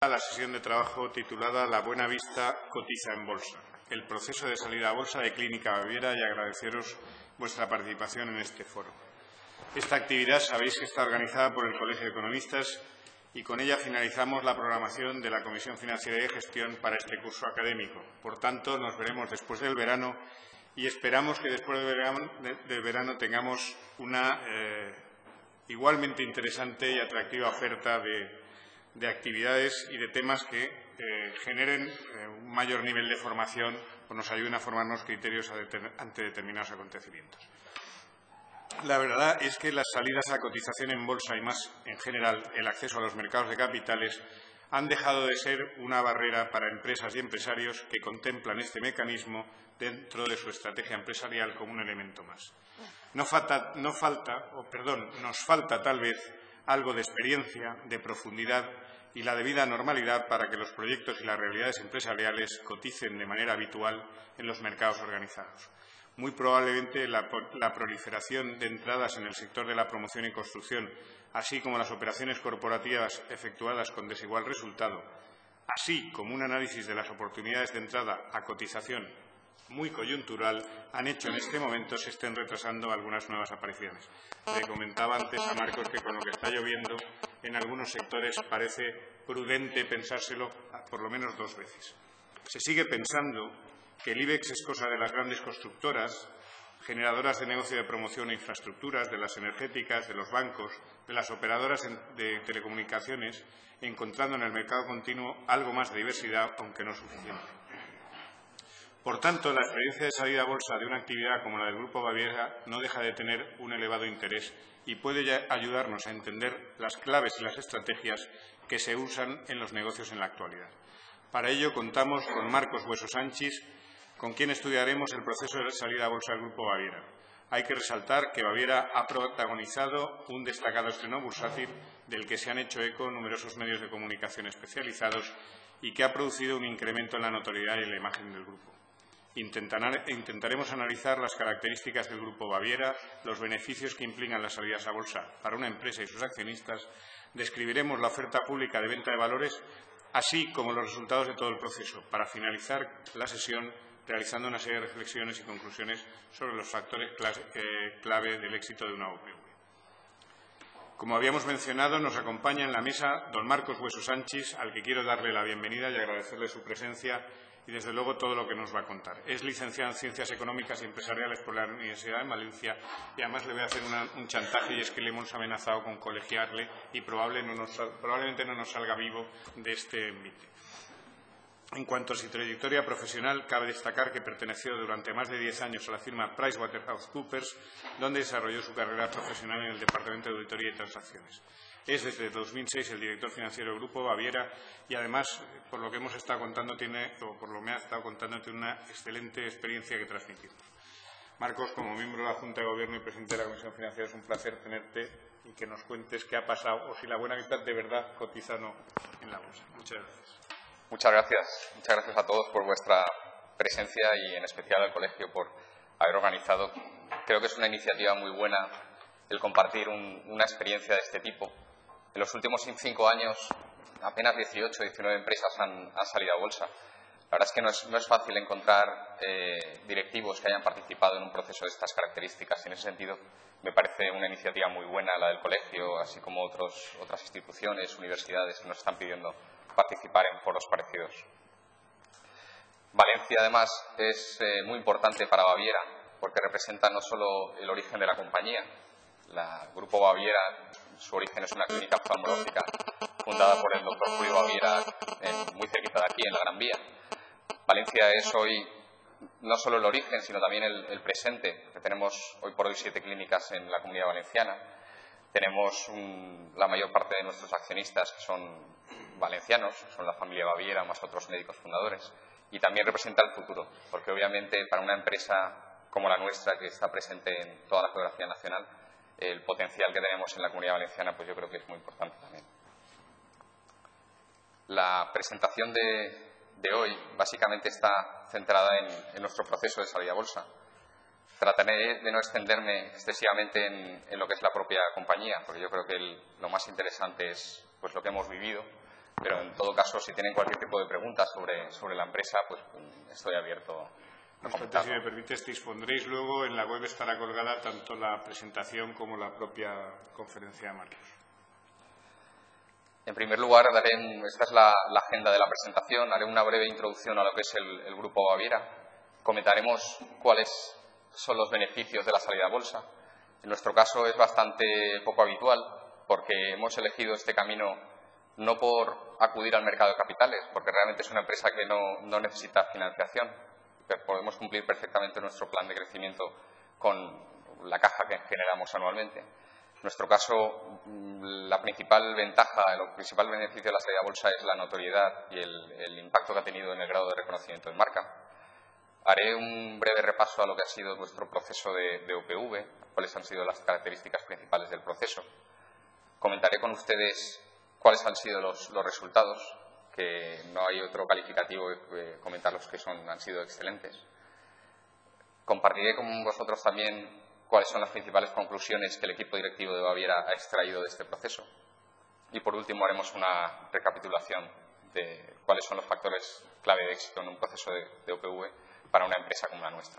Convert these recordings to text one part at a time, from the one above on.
La sesión de trabajo titulada La Buena Vista cotiza en bolsa. El proceso de salida a bolsa de Clínica Baviera y agradeceros vuestra participación en este foro. Esta actividad sabéis que está organizada por el Colegio de Economistas y con ella finalizamos la programación de la Comisión Financiera y de Gestión para este curso académico. Por tanto, nos veremos después del verano y esperamos que después del verano tengamos una igualmente interesante y atractiva oferta de actividades y de temas que generen un mayor nivel de formación o nos ayuden a formarnos criterios ante determinados acontecimientos. La verdad es que las salidas a cotización en bolsa y más en general el acceso a los mercados de capitales han dejado de ser una barrera para empresas y empresarios que contemplan este mecanismo dentro de su estrategia empresarial como un elemento más. Nos falta tal vez algo de experiencia, de profundidad y la debida normalidad para que los proyectos y las realidades empresariales coticen de manera habitual en los mercados organizados. Muy probablemente la proliferación de entradas en el sector de la promoción y construcción, así como las operaciones corporativas efectuadas con desigual resultado, así como un análisis de las oportunidades de entrada a cotización muy coyuntural, han hecho en este momento se estén retrasando algunas nuevas apariciones. Le comentaba antes a Marcos que con lo que está lloviendo en algunos sectores parece prudente pensárselo por lo menos 2 veces. Se sigue pensando que el IBEX es cosa de las grandes constructoras, generadoras de negocio de promoción e infraestructuras, de las energéticas, de los bancos, de las operadoras de telecomunicaciones, encontrando en el mercado continuo algo más de diversidad, aunque no suficiente. Por tanto, la experiencia de salida a bolsa de una actividad como la del Grupo Baviera no deja de tener un elevado interés y puede ayudarnos a entender las claves y las estrategias que se usan en los negocios en la actualidad. Para ello, contamos con Marcos Bueso Sanchis, con quien estudiaremos el proceso de salida a bolsa del Grupo Baviera. Hay que resaltar que Baviera ha protagonizado un destacado estreno bursátil del que se han hecho eco numerosos medios de comunicación especializados y que ha producido un incremento en la notoriedad y en la imagen del grupo. Intentaremos analizar las características del Grupo Baviera, los beneficios que implican las salidas a bolsa para una empresa y sus accionistas, describiremos la oferta pública de venta de valores, así como los resultados de todo el proceso, para finalizar la sesión realizando una serie de reflexiones y conclusiones sobre los factores clave del éxito de una OPV. Como habíamos mencionado, nos acompaña en la mesa don Marcos Bueso Sanchis, al que quiero darle la bienvenida y agradecerle su presencia y, desde luego, todo lo que nos va a contar. Es licenciado en Ciencias Económicas y Empresariales por la Universidad de Valencia y, además, le voy a hacer un chantaje, y es que le hemos amenazado con colegiarle y probablemente no nos salga vivo de este envite. En cuanto a su trayectoria profesional, cabe destacar que perteneció durante más de 10 años a la firma PricewaterhouseCoopers, donde desarrolló su carrera profesional en el Departamento de Auditoría y Transacciones. Es desde 2006 el director financiero del Grupo Baviera y, además, por lo que hemos estado contando, tiene una excelente experiencia que transmitirnos. Marcos, como miembro de la Junta de Gobierno y presidente de la Comisión Financiera, es un placer tenerte y que nos cuentes qué ha pasado o si la buena vista de verdad cotiza o no en la bolsa. Muchas gracias. Muchas gracias. Muchas gracias a todos por vuestra presencia y, en especial, al colegio por haber organizado. Creo que es una iniciativa muy buena el compartir una experiencia de este tipo. En los últimos 5 años, apenas 18 o 19 empresas han salido a bolsa. La verdad es que no es fácil encontrar directivos que hayan participado en un proceso de estas características. En ese sentido, me parece una iniciativa muy buena la del colegio, así como otras instituciones, universidades que nos están pidiendo participar en foros parecidos. Valencia, además, es muy importante para Baviera porque representa no solo el origen de la compañía. El Grupo Baviera, su origen es una clínica oftalmológica fundada por el doctor Julio Baviera muy cerquita de aquí, en la Gran Vía. Valencia es hoy no solo el origen, sino también el presente, que tenemos hoy por hoy 7 clínicas en la Comunidad Valenciana. Tenemos la mayor parte de nuestros accionistas que son valencianos, son la familia Baviera más otros médicos fundadores, y también representa el futuro, porque obviamente para una empresa como la nuestra, que está presente en toda la geografía nacional, el potencial que tenemos en la Comunidad Valenciana, pues yo creo que es muy importante también. La presentación de hoy básicamente está centrada en nuestro proceso de salida a bolsa. Trataré de no extenderme excesivamente en lo que es la propia compañía, porque yo creo que lo más interesante es pues lo que hemos vivido, Pero en todo caso, si tienen cualquier tipo de preguntas sobre la empresa, pues estoy abierto a comentarlo. Si me permites, dispondréis luego, en la web estará colgada tanto la presentación como la propia conferencia de Marcos. En primer lugar, esta es la agenda de la presentación. Haré una breve introducción a lo que es el Grupo Baviera. Comentaremos cuáles son los beneficios de la salida a bolsa. En nuestro caso es bastante poco habitual porque hemos elegido este camino no por acudir al mercado de capitales, porque realmente es una empresa que no necesita financiación. Podemos cumplir perfectamente nuestro plan de crecimiento con la caja que generamos anualmente. En nuestro caso, la principal ventaja, el principal beneficio de la salida a bolsa es la notoriedad y el impacto que ha tenido en el grado de reconocimiento de marca. Haré un breve repaso a lo que ha sido nuestro proceso de UPV, cuáles han sido las características principales del proceso. Comentaré con ustedes cuáles han sido los resultados, que no hay otro calificativo que comentar los que han sido excelentes. Compartiré con vosotros también cuáles son las principales conclusiones que el equipo directivo de Baviera ha extraído de este proceso. Y, por último, haremos una recapitulación de cuáles son los factores clave de éxito en un proceso de UPV para una empresa como la nuestra.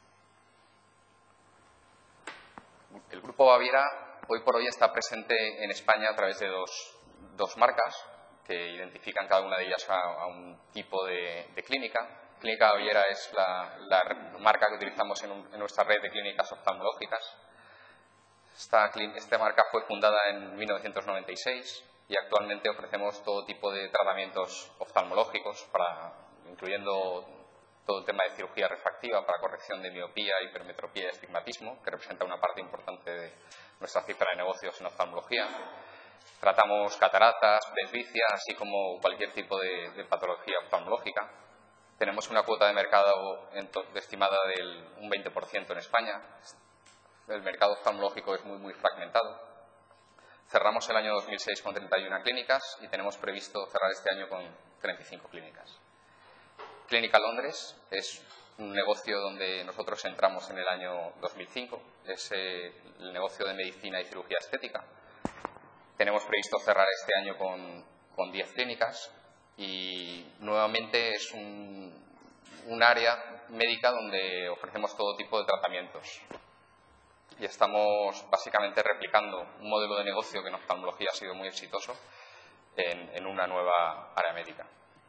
El Grupo Baviera hoy por hoy está presente en España a través de dos marcas que identifican cada una de ellas a un tipo de clínica. Clínica Baviera es la marca que utilizamos en nuestra red de clínicas oftalmológicas. Esta marca fue fundada en 1996 y actualmente ofrecemos todo tipo de tratamientos oftalmológicos, incluyendo todo el tema de cirugía refractiva para corrección de miopía, hipermetropía y astigmatismo, que representa una parte importante de nuestra cifra de negocios en oftalmología. Tratamos cataratas, presbicia, así como cualquier tipo de patología oftalmológica. Tenemos una cuota de mercado estimada del un 20% en España. El mercado oftalmológico es muy fragmentado. Cerramos el año 2006 con 31 clínicas y tenemos previsto cerrar este año con 35 clínicas. Clínica Londres es un negocio donde nosotros entramos en el año 2005. Es el negocio de medicina y cirugía estética. Tenemos previsto cerrar este año con 10 clínicas y nuevamente es un área médica donde ofrecemos todo tipo de tratamientos. Y estamos básicamente replicando un modelo de negocio que en oftalmología ha sido muy exitoso en una nueva área médica.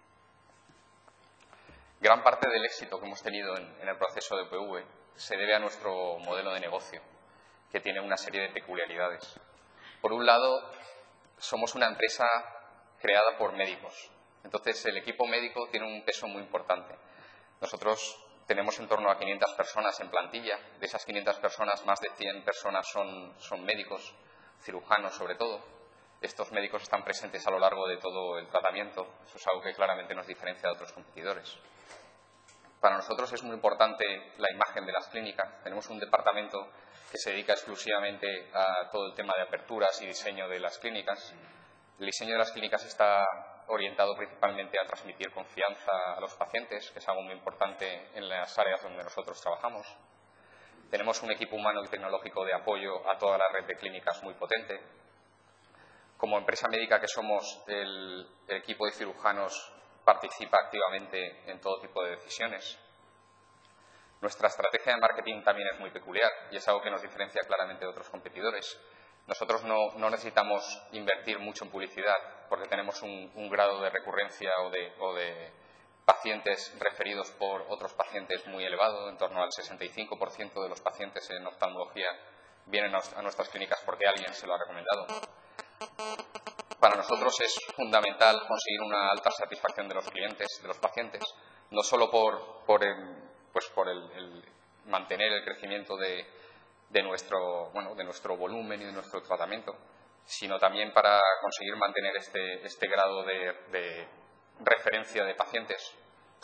Gran parte del éxito que hemos tenido en el proceso de UPV se debe a nuestro modelo de negocio, que tiene una serie de peculiaridades. Por un lado, somos una empresa creada por médicos. Entonces, el equipo médico tiene un peso muy importante. Nosotros tenemos en torno a 500 personas en plantilla. De esas 500 personas, más de 100 personas son médicos, cirujanos sobre todo. Estos médicos están presentes a lo largo de todo el tratamiento. Eso es algo que claramente nos diferencia de otros competidores. Para nosotros es muy importante la imagen de las clínicas. Tenemos un departamento que se dedica exclusivamente a todo el tema de aperturas y diseño de las clínicas. El diseño de las clínicas está orientado principalmente a transmitir confianza a los pacientes, que es algo muy importante en las áreas donde nosotros trabajamos. Tenemos un equipo humano y tecnológico de apoyo a toda la red de clínicas muy potente. Como empresa médica que somos, el equipo de cirujanos participa activamente en todo tipo de decisiones. Nuestra estrategia de marketing también es muy peculiar y es algo que nos diferencia claramente de otros competidores. Nosotros no necesitamos invertir mucho en publicidad porque tenemos un grado de recurrencia o de pacientes referidos por otros pacientes muy elevado. En torno al 65% de los pacientes en oftalmología vienen a nuestras clínicas porque alguien se lo ha recomendado. Para nosotros es fundamental conseguir una alta satisfacción de los clientes, de los pacientes, no solo por el mantener el crecimiento de nuestro volumen y de nuestro tratamiento, sino también para conseguir mantener este grado de referencia de pacientes.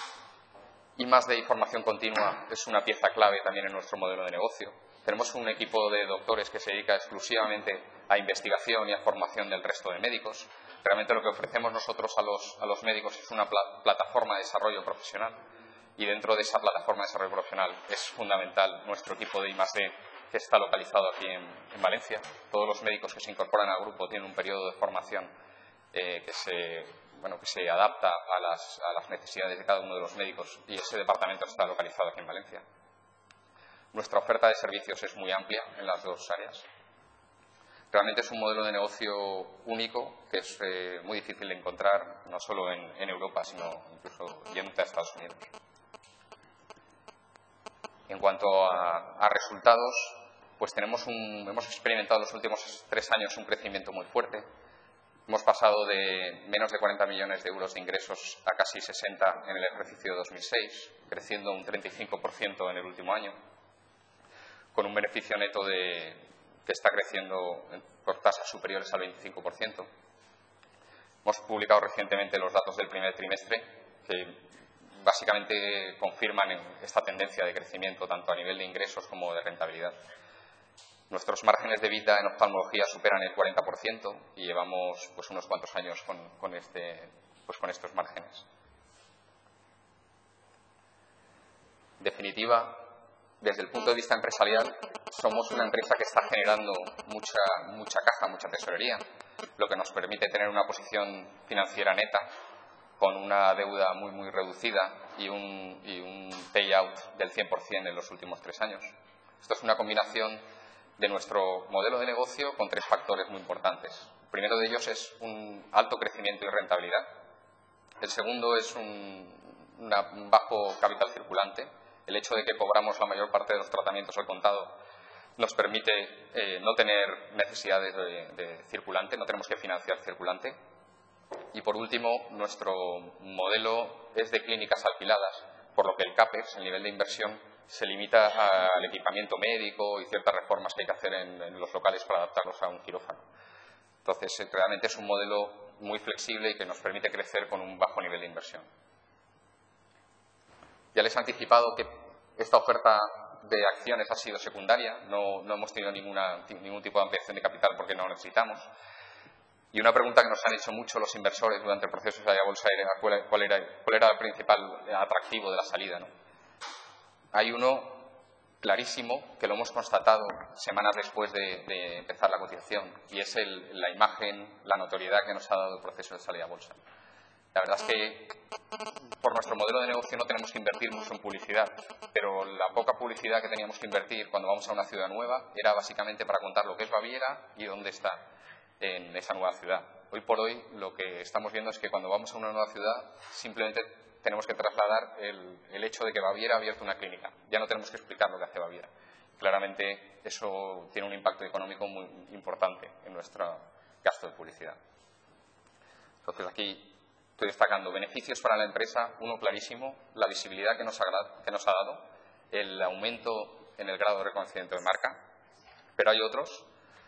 Y más de información continua es una pieza clave también en nuestro modelo de negocio. Tenemos un equipo de doctores que se dedica exclusivamente a investigación y a formación del resto de médicos. Realmente lo que ofrecemos nosotros a los médicos es una plataforma de desarrollo profesional y dentro de esa plataforma de desarrollo profesional es fundamental nuestro equipo de I+D que está localizado aquí en Valencia. Todos los médicos que se incorporan al grupo tienen un periodo de formación que se que se adapta a las necesidades de cada uno de los médicos, y ese departamento está localizado aquí en Valencia. Nuestra oferta de servicios es muy amplia en las dos áreas. Realmente es un modelo de negocio único que es muy difícil de encontrar, no solo en Europa, sino incluso yendo a Estados Unidos. En cuanto a resultados, pues hemos experimentado en los últimos 3 años un crecimiento muy fuerte. Hemos pasado de menos de 40 millones de euros de ingresos a casi 60 en el ejercicio de 2006, creciendo un 35% en el último año, con un beneficio neto que está creciendo por tasas superiores al 25%. Hemos publicado recientemente los datos del primer trimestre, que básicamente confirman esta tendencia de crecimiento tanto a nivel de ingresos como de rentabilidad. Nuestros márgenes de EBITDA en oftalmología superan el 40% y llevamos pues unos cuantos años con estos márgenes. En definitiva, desde el punto de vista empresarial, somos una empresa que está generando mucha caja, mucha tesorería, lo que nos permite tener una posición financiera neta con una deuda muy reducida y un payout del 100% en los últimos 3 años. Esto es una combinación de nuestro modelo de negocio con 3 factores muy importantes. El primero de ellos es un alto crecimiento y rentabilidad. El segundo es un bajo capital circulante. El hecho de que cobramos la mayor parte de los tratamientos al contado nos permite no tener necesidades de circulante, no tenemos que financiar circulante. Y por último, nuestro modelo es de clínicas alquiladas, por lo que el CAPEX, el nivel de inversión, se limita al equipamiento médico y ciertas reformas que hay que hacer en los locales para adaptarlos a un quirófano. Entonces, realmente es un modelo muy flexible y que nos permite crecer con un bajo nivel de inversión. Ya les he anticipado que esta oferta de acciones ha sido secundaria, no hemos tenido ningún tipo de ampliación de capital porque no lo necesitamos. Y una pregunta que nos han hecho mucho los inversores durante el proceso de salida a bolsa era cuál era el principal atractivo de la salida, ¿no? Hay uno clarísimo que lo hemos constatado semanas después de empezar la cotización, y es la imagen, la notoriedad que nos ha dado el proceso de salida a bolsa. La verdad es que por nuestro modelo de negocio no tenemos que invertir mucho en publicidad, pero la poca publicidad que teníamos que invertir cuando vamos a una ciudad nueva era básicamente para contar lo que es Baviera y dónde está en esa nueva ciudad. Hoy por hoy lo que estamos viendo es que cuando vamos a una nueva ciudad simplemente tenemos que trasladar el hecho de que Baviera ha abierto una clínica. Ya no tenemos que explicar lo que hace Baviera. Claramente eso tiene un impacto económico muy importante en nuestro gasto de publicidad. Entonces aquí estoy destacando beneficios para la empresa, uno clarísimo, la visibilidad que nos ha dado, el aumento en el grado de reconocimiento de marca, pero hay otros.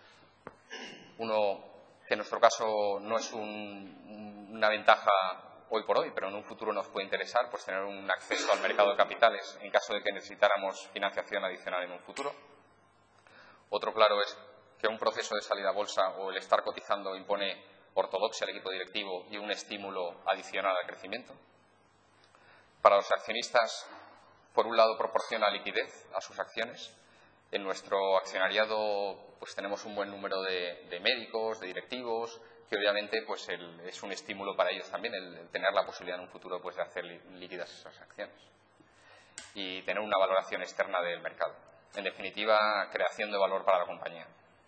Uno que en nuestro caso no es una ventaja hoy por hoy, pero en un futuro nos puede interesar, pues tener un acceso al mercado de capitales en caso de que necesitáramos financiación adicional en un futuro. Otro claro es que un proceso de salida a bolsa o el estar cotizando impone ortodoxia al equipo directivo y un estímulo adicional al crecimiento. Para los accionistas, por un lado, proporciona liquidez a sus acciones. En nuestro accionariado pues tenemos un buen número de médicos, de directivos, que obviamente pues es un estímulo para ellos también el tener la posibilidad en un futuro pues de hacer líquidas esas acciones y tener una valoración externa del mercado. En definitiva, creación de valor para la compañía.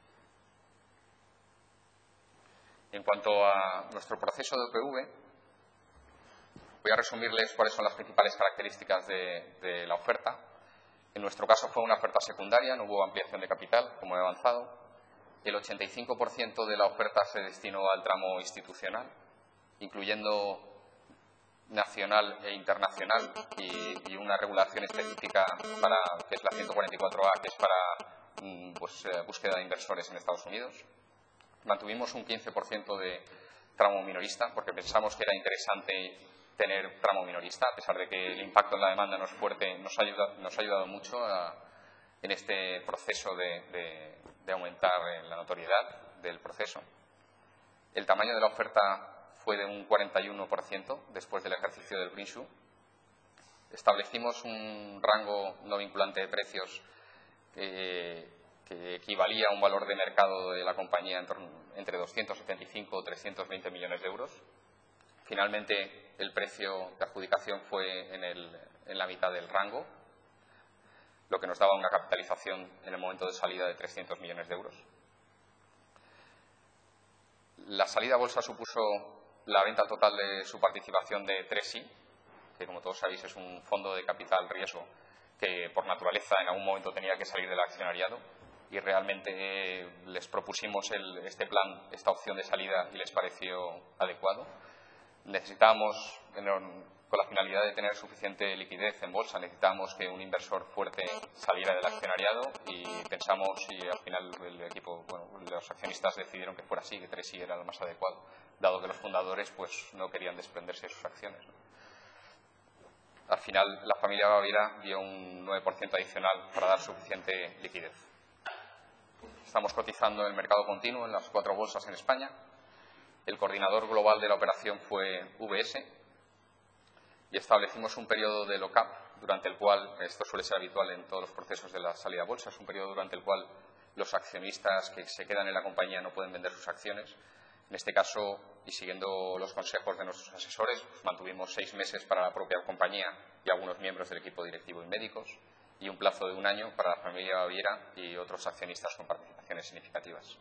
En cuanto a nuestro proceso de OPV, voy a resumirles cuáles son las principales características de la oferta. En nuestro caso fue una oferta secundaria, no hubo ampliación de capital, como he avanzado. El 85% de la oferta se destinó al tramo institucional, incluyendo nacional e internacional y una regulación específica que es la 144A, que es para búsqueda de inversores en Estados Unidos. Mantuvimos un 15% de tramo minorista porque pensamos que era interesante tener tramo minorista, a pesar de que el impacto en la demanda no es fuerte, nos ha ayudado mucho en este proceso de aumentar la notoriedad del proceso. El tamaño de la oferta fue de un 41% después del ejercicio del Green-Shoe. Establecimos un rango no vinculante de precios que equivalía a un valor de mercado de la compañía entre 275 y 320 millones de euros. Finalmente, el precio de adjudicación fue en la mitad del rango, lo que nos daba una capitalización en el momento de salida de 300 millones de euros. La salida a bolsa supuso la venta total de su participación de 3i, que como todos sabéis es un fondo de capital riesgo que por naturaleza en algún momento tenía que salir del accionariado, y realmente les propusimos este plan, esta opción de salida, y les pareció adecuado. Necesitábamos, con la finalidad de tener suficiente liquidez en bolsa, necesitábamos que un inversor fuerte saliera del accionariado, y pensamos, y al final el equipo, los accionistas decidieron que fuera así, que 3i era lo más adecuado, dado que los fundadores pues no querían desprenderse de sus acciones, ¿no? Al final, la familia Baviera dio un 9% adicional para dar suficiente liquidez. Estamos cotizando en el mercado continuo en las 4 bolsas en España. El coordinador global de la operación fue UBS y establecimos un periodo de lock-up durante el cual, esto suele ser habitual en todos los procesos de la salida a bolsa, es un periodo durante el cual los accionistas que se quedan en la compañía no pueden vender sus acciones. En este caso, y siguiendo los consejos de nuestros asesores, pues mantuvimos 6 meses para la propia compañía y algunos miembros del equipo directivo y médicos, y un plazo de 1 año para la familia Baviera y otros accionistas con participaciones significativas.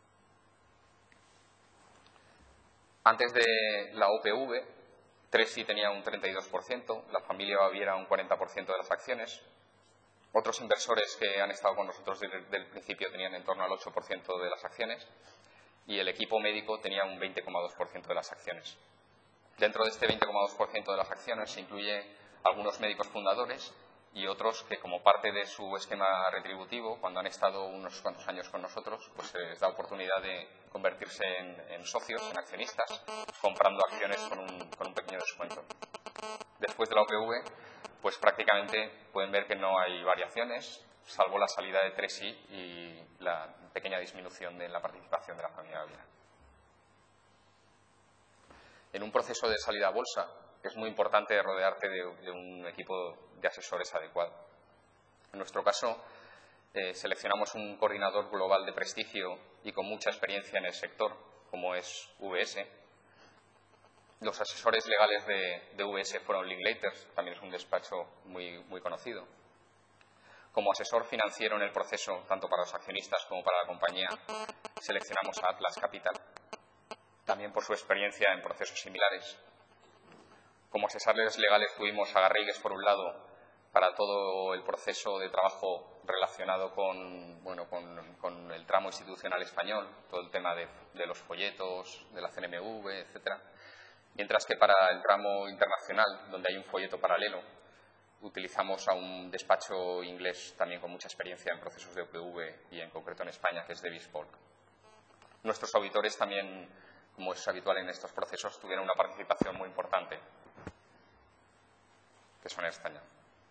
Antes de la OPV, 3i tenía un 32%, la familia Baviera un 40% de las acciones. Otros inversores que han estado con nosotros desde el principio tenían en torno al 8% de las acciones, y el equipo médico tenía un 20,2% de las acciones. Dentro de este 20,2% de las acciones se incluye algunos médicos fundadores y otros que, como parte de su esquema retributivo, cuando han estado unos cuantos años con nosotros, pues se les da oportunidad de convertirse en socios, en accionistas, comprando acciones con un pequeño descuento. Después de la OPV, pues prácticamente pueden ver que no hay variaciones, salvo la salida de 3i y la pequeña disminución de la participación de la familia Baviera. En un proceso de salida a bolsa es muy importante rodearte de un equipo de asesores adecuado. En nuestro caso, seleccionamos un coordinador global de prestigio y con mucha experiencia en el sector, como es UBS. Los asesores legales de UBS fueron Linklaters, también es un despacho muy conocido. Como asesor financiero en el proceso, tanto para los accionistas como para la compañía, seleccionamos a Atlas Capital, también por su experiencia en procesos similares. Como asesores legales tuvimos a Garrigues, por un lado, para todo el proceso de trabajo relacionado con el tramo institucional español, todo el tema de los folletos, de la CNMV, etcétera. Mientras que para el tramo internacional, donde hay un folleto paralelo, utilizamos a un despacho inglés también con mucha experiencia en procesos de OPV y en concreto en España, que es Davis Polk. Nuestros auditores también, como es habitual en estos procesos, tuvieron una participación muy importante, que son Ernst & Young.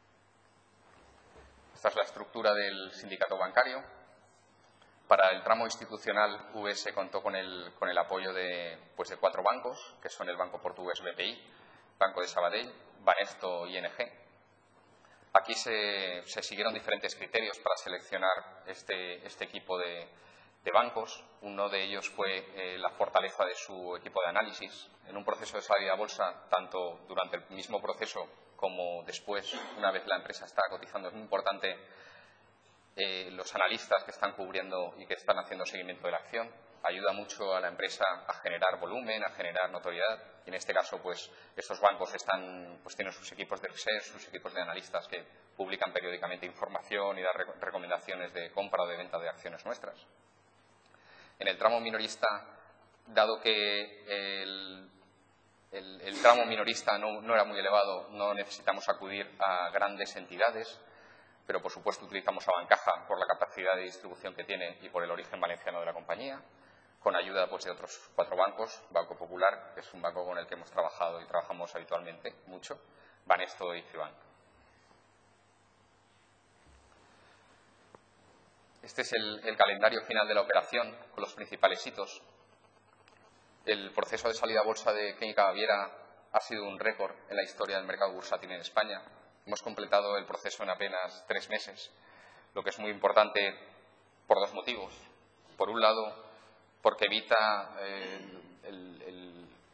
Esta es la estructura del sindicato bancario. Para el tramo institucional, UBS contó con el apoyo de 4 bancos, que son el Banco Portugués BPI, Banco de Sabadell, Banesto y ING. Aquí se siguieron diferentes criterios para seleccionar este equipo de bancos. Uno de ellos fue la fortaleza de su equipo de análisis. En un proceso de salida a bolsa, tanto durante el mismo proceso como después, una vez la empresa está cotizando, es muy importante los analistas que están cubriendo y que están haciendo seguimiento de la acción. Ayuda mucho a la empresa a generar volumen, a generar notoriedad. Y en este caso, pues estos bancos tienen sus equipos de research, sus equipos de analistas que publican periódicamente información y dan recomendaciones de compra o de venta de acciones nuestras. En el tramo minorista, dado que el tramo minorista no era muy elevado, no necesitamos acudir a grandes entidades, pero por supuesto utilizamos a Bancaja por la capacidad de distribución que tiene y por el origen valenciano de la compañía, con ayuda de otros 4 bancos, Banco Popular, que es un banco con el que hemos trabajado y trabajamos habitualmente mucho, Banesto y Cibank. Este es el calendario final de la operación, con los principales hitos. El proceso de salida a bolsa de Clínica Baviera ha sido un récord en la historia del mercado bursátil en España. Hemos completado el proceso en apenas 3 meses, lo que es muy importante por 2 motivos. Por un lado, porque evita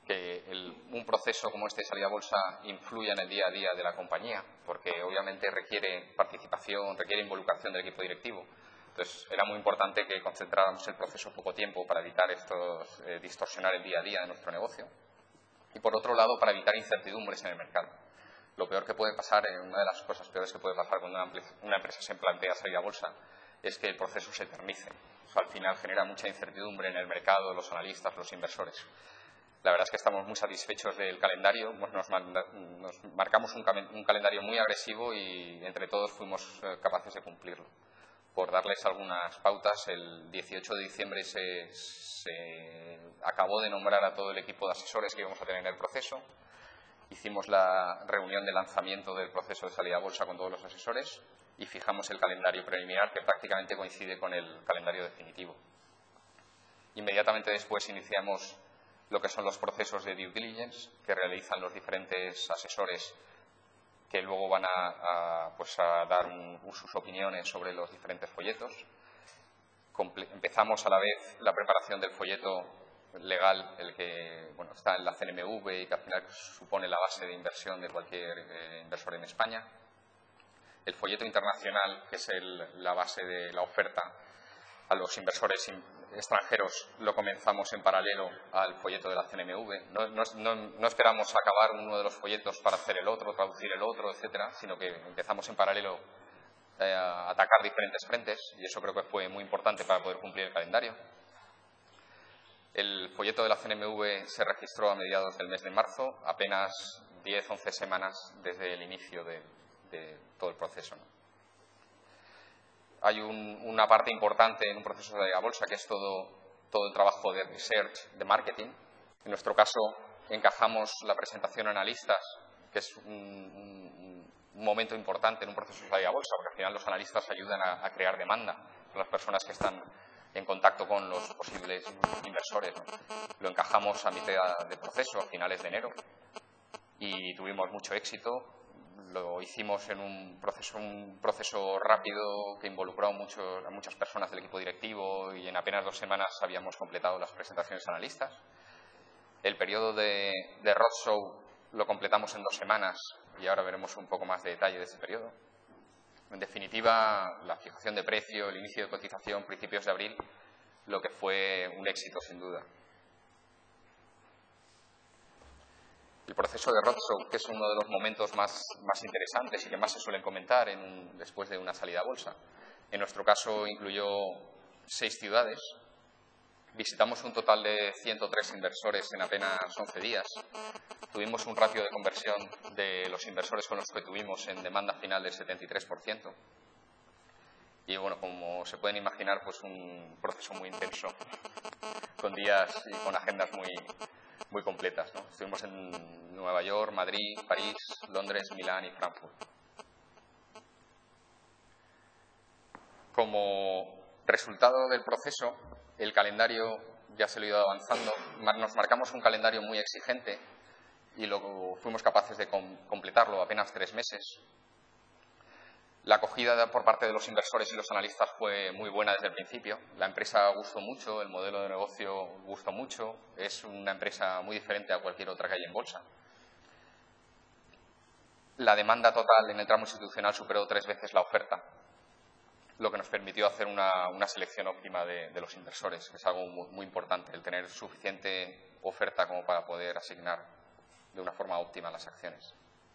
que un proceso como este de salida a bolsa influya en el día a día de la compañía, porque obviamente requiere participación, requiere involucración del equipo directivo. Entonces, era muy importante que concentráramos el proceso poco tiempo para evitar distorsionar el día a día de nuestro negocio. Y, por otro lado, para evitar incertidumbres en el mercado. Lo peor que puede pasar, una de las cosas peores que puede pasar cuando una empresa se plantea salir a bolsa, es que el proceso se eternice. O sea, al final genera mucha incertidumbre en el mercado, los analistas, los inversores. La verdad es que estamos muy satisfechos del calendario. Nos marcamos un calendario muy agresivo y entre todos fuimos capaces de cumplirlo. Por darles algunas pautas, el 18 de diciembre se acabó de nombrar a todo el equipo de asesores que íbamos a tener en el proceso. Hicimos la reunión de lanzamiento del proceso de salida a bolsa con todos los asesores y fijamos el calendario preliminar, que prácticamente coincide con el calendario definitivo. Inmediatamente después iniciamos lo que son los procesos de due diligence que realizan los diferentes asesores, que luego van a dar sus opiniones sobre los diferentes folletos. Empezamos a la vez la preparación del folleto legal, el que está en la CNMV y que al final supone la base de inversión de cualquier inversor en España. El folleto internacional, que es la base de la oferta a los inversores extranjeros, lo comenzamos en paralelo al folleto de la CNMV. No esperamos acabar uno de los folletos para hacer el otro, traducir el otro, etcétera, sino que empezamos en paralelo a atacar diferentes frentes, y eso creo que fue muy importante para poder cumplir el calendario. El folleto de la CNMV se registró a mediados del mes de marzo, apenas 10-11 semanas desde el inicio de todo el proceso, ¿no? Hay una parte importante en un proceso de la bolsa, que es todo el trabajo de research, de marketing. En nuestro caso, encajamos la presentación a analistas, que es un momento importante en un proceso de la bolsa, porque al final los analistas ayudan a crear demanda con las personas que están en contacto con los posibles inversores, ¿no? Lo encajamos a mitad de proceso, a finales de enero, y tuvimos mucho éxito. Lo hicimos en un proceso rápido que involucró a muchas personas del equipo directivo, y en apenas 2 semanas habíamos completado las presentaciones a analistas. El periodo de roadshow lo completamos en 2 semanas y ahora veremos un poco más de detalle de ese periodo. En definitiva, la fijación de precio, el inicio de cotización, principios de abril, lo que fue un éxito sin duda. El proceso de roadshow, que es uno de los momentos más interesantes y que más se suelen comentar después de una salida a bolsa. En nuestro caso incluyó 6 ciudades. Visitamos un total de 103 inversores en apenas 11 días. Tuvimos un ratio de conversión de los inversores con los que tuvimos en demanda final del 73%. Y bueno, como se pueden imaginar, pues un proceso muy intenso, con días y con agendas muy completas, ¿no? Estuvimos en Nueva York, Madrid, París, Londres, Milán y Frankfurt. Como resultado del proceso, el calendario ya se lo ha ido avanzando. Nos marcamos un calendario muy exigente y fuimos capaces de completarlo apenas 3 meses. La acogida por parte de los inversores y los analistas fue muy buena desde el principio. La empresa gustó mucho, el modelo de negocio gustó mucho. Es una empresa muy diferente a cualquier otra que hay en bolsa. La demanda total en el tramo institucional superó 3 veces la oferta, lo que nos permitió hacer una selección óptima de los inversores, que es algo muy importante, el tener suficiente oferta como para poder asignar de una forma óptima las acciones.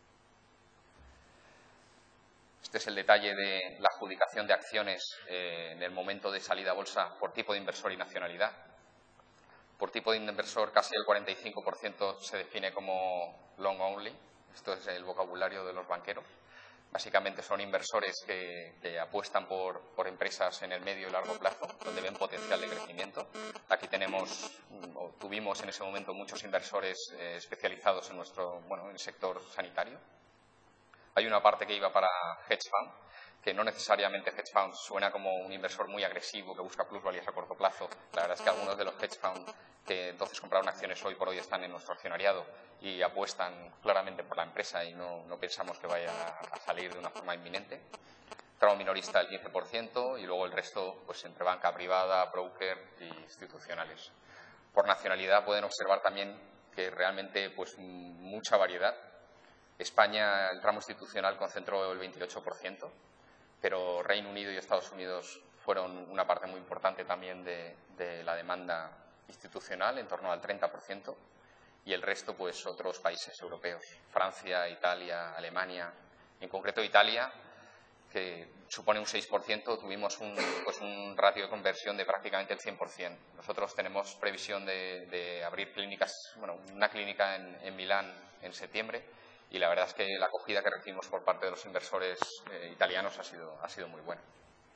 Este es el detalle de la adjudicación de acciones en el momento de salida a bolsa por tipo de inversor y nacionalidad. Por tipo de inversor, casi el 45% se define como long only. Esto es el vocabulario de los banqueros. Básicamente son inversores que apuestan por empresas en el medio y largo plazo, donde ven potencial de crecimiento. Aquí tuvimos en ese momento muchos inversores especializados en en el sector sanitario. Hay una parte que iba para hedge fund, que no necesariamente hedge fund suena como un inversor muy agresivo que busca plusvalías a corto plazo. La verdad es que algunos de los hedge fund que entonces compraron acciones hoy por hoy están en nuestro accionariado y apuestan claramente por la empresa y no pensamos que vaya a salir de una forma inminente. Tramo minorista el 15% y luego el resto pues entre banca privada, broker e institucionales. Por nacionalidad pueden observar también que realmente pues mucha variedad. España, el tramo institucional concentró el 28%, pero Reino Unido y Estados Unidos fueron una parte muy importante también de la demanda institucional, en torno al 30%, y el resto, pues, otros países europeos, Francia, Italia, Alemania. En concreto, Italia, que supone un 6%, tuvimos un ratio de conversión de prácticamente el 100%. Nosotros tenemos previsión de abrir clínicas, bueno, una clínica en Milán en septiembre, y la verdad es que la acogida que recibimos por parte de los inversores italianos ha sido muy buena.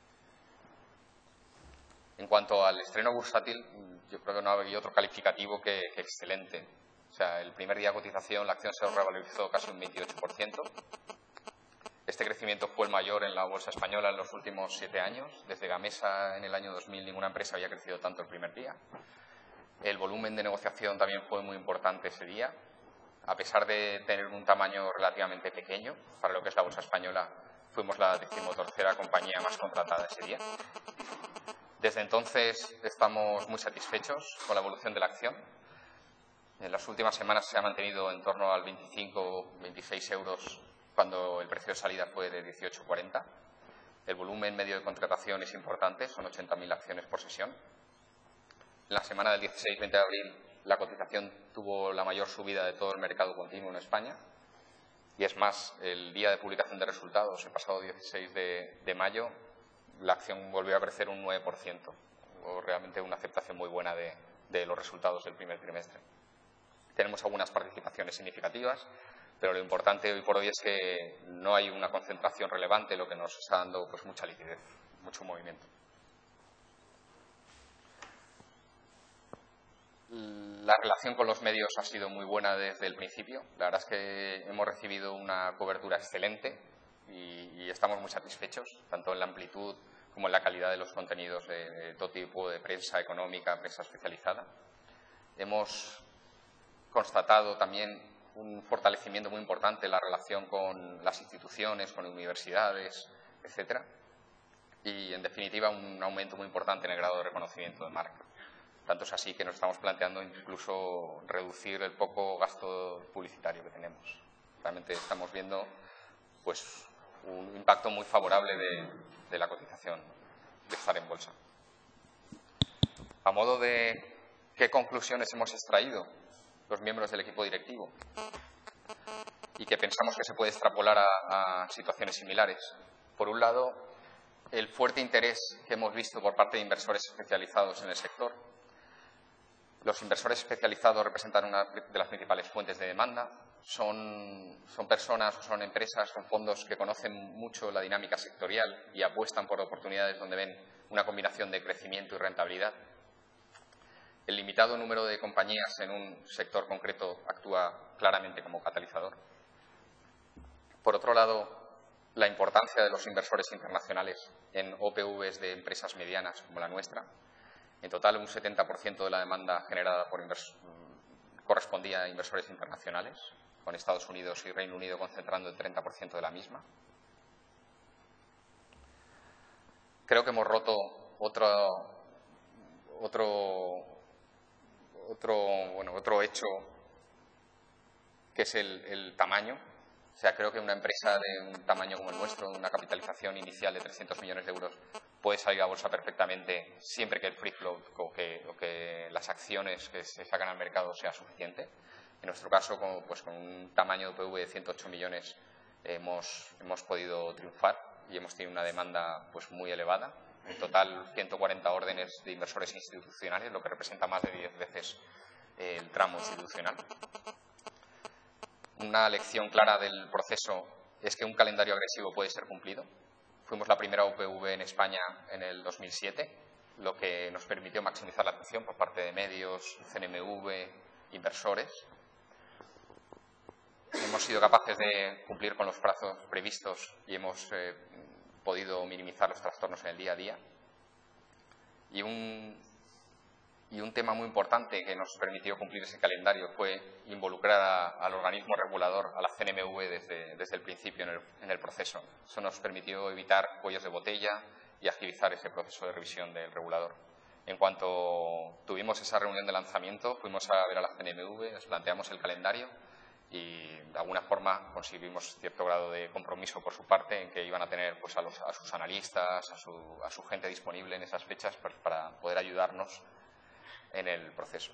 En cuanto al estreno bursátil, yo creo que no había otro calificativo que excelente. O sea, el primer día de cotización la acción se revalorizó casi un 28%. Este crecimiento fue el mayor en la bolsa española en los últimos 7 años. Desde Gamesa en el año 2000 ninguna empresa había crecido tanto el primer día. El volumen de negociación también fue muy importante ese día. A pesar de tener un tamaño relativamente pequeño para lo que es la bolsa española, fuimos la 13ª compañía más contratada ese día. Desde entonces estamos muy satisfechos con la evolución de la acción. En las últimas semanas se ha mantenido en torno al 25-26 euros cuando el precio de salida fue de 18,40. El volumen medio de contratación es importante, son 80.000 acciones por sesión. En la semana del 16-20 de abril la cotización tuvo la mayor subida de todo el mercado continuo en España. Y es más, el día de publicación de resultados, el pasado 16 de mayo, la acción volvió a crecer un 9%, o realmente una aceptación muy buena de los resultados del primer trimestre. Tenemos algunas participaciones significativas, pero lo importante hoy por hoy es que no hay una concentración relevante, lo que nos está dando pues mucha liquidez, mucho movimiento. La relación con los medios ha sido muy buena desde el principio. La verdad es que hemos recibido una cobertura excelente y estamos muy satisfechos, tanto en la amplitud como en la calidad de los contenidos de todo tipo de prensa económica, prensa especializada. Hemos constatado también un fortalecimiento muy importante en la relación con las instituciones, con universidades, etcétera. Y, en definitiva, un aumento muy importante en el grado de reconocimiento de marca. Tanto es así que nos estamos planteando incluso reducir el poco gasto publicitario que tenemos. Realmente estamos viendo pues, un impacto muy favorable de la cotización, de estar en bolsa. A modo de qué conclusiones hemos extraído los miembros del equipo directivo y que pensamos que se puede extrapolar a situaciones similares. Por un lado, el fuerte interés que hemos visto por parte de inversores especializados en el sector. Los inversores especializados representan una de las principales fuentes de demanda. Son personas o son empresas, son fondos que conocen mucho la dinámica sectorial y apuestan por oportunidades donde ven una combinación de crecimiento y rentabilidad. El limitado número de compañías en un sector concreto actúa claramente como catalizador. Por otro lado, la importancia de los inversores internacionales en OPVs de empresas medianas como la nuestra. En total, un 70% de la demanda generada correspondía a inversores internacionales, con Estados Unidos y Reino Unido concentrando el 30% de la misma. Creo que hemos roto otro hecho, que es el tamaño. O sea, creo que una empresa de un tamaño como el nuestro, una capitalización inicial de 300 millones de euros, puede salir a bolsa perfectamente siempre que el free float o que las acciones que se sacan al mercado sea suficiente. En nuestro caso, con un tamaño de PV de 108 millones, hemos podido triunfar y hemos tenido una demanda pues, muy elevada. En total, 140 órdenes de inversores institucionales, lo que representa más de 10 veces el tramo institucional. Una lección clara del proceso es que un calendario agresivo puede ser cumplido. Fuimos la primera OPV en España en el 2007, lo que nos permitió maximizar la atención por parte de medios, CNMV, inversores. Hemos sido capaces de cumplir con los plazos previstos y hemos podido minimizar los trastornos en el día a día. Y un tema muy importante que nos permitió cumplir ese calendario fue involucrar al organismo regulador, a la CNMV, desde el principio en el proceso. Eso nos permitió evitar cuellos de botella y agilizar ese proceso de revisión del regulador. En cuanto tuvimos esa reunión de lanzamiento, fuimos a ver a la CNMV, les planteamos el calendario y de alguna forma conseguimos cierto grado de compromiso por su parte en que iban a tener pues, a sus analistas, a su gente disponible en esas fechas para poder ayudarnos en el proceso.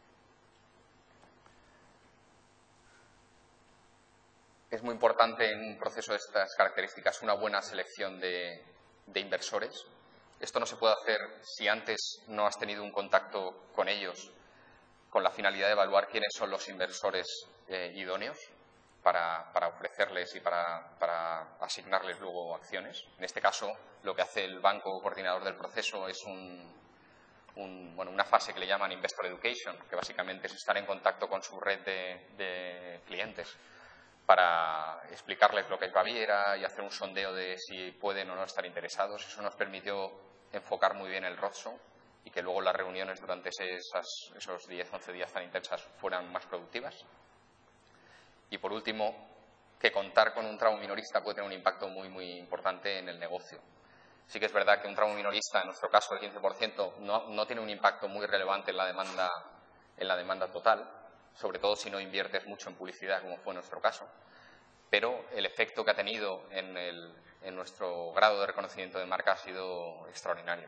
Es muy importante en un proceso de estas características una buena selección de inversores. Esto no se puede hacer si antes no has tenido un contacto con ellos con la finalidad de evaluar quiénes son los inversores idóneos para ofrecerles y para asignarles luego acciones. En este caso, lo que hace el banco coordinador del proceso es una fase que le llaman Investor Education, que básicamente es estar en contacto con su red de clientes para explicarles lo que es Baviera y hacer un sondeo de si pueden o no estar interesados. Eso nos permitió enfocar muy bien el roadshow y que luego las reuniones durante esos 10-11 días tan intensas fueran más productivas. Y por último, que contar con un tramo minorista puede tener un impacto muy, muy importante en el negocio. Sí que es verdad que un tramo minorista, en nuestro caso el 15%, no tiene un impacto muy relevante en la demanda total, sobre todo si no inviertes mucho en publicidad, como fue nuestro caso. Pero el efecto que ha tenido en nuestro grado de reconocimiento de marca ha sido extraordinario.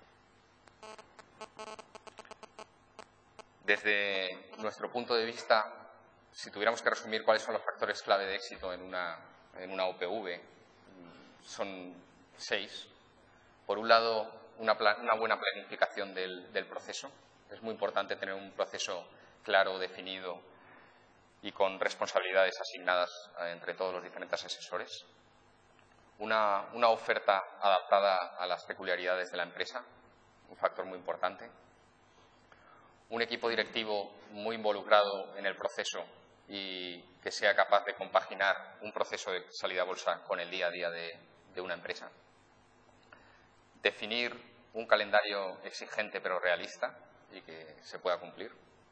Desde nuestro punto de vista, si tuviéramos que resumir cuáles son los factores clave de éxito en una OPV, son 6. Por un lado, una buena planificación del proceso. Es muy importante tener un proceso claro, definido y con responsabilidades asignadas entre todos los diferentes asesores. Una oferta adaptada a las peculiaridades de la empresa, un factor muy importante. Un equipo directivo muy involucrado en el proceso y que sea capaz de compaginar un proceso de salida a bolsa con el día a día de una empresa. Definir un calendario exigente pero realista y que se pueda cumplir.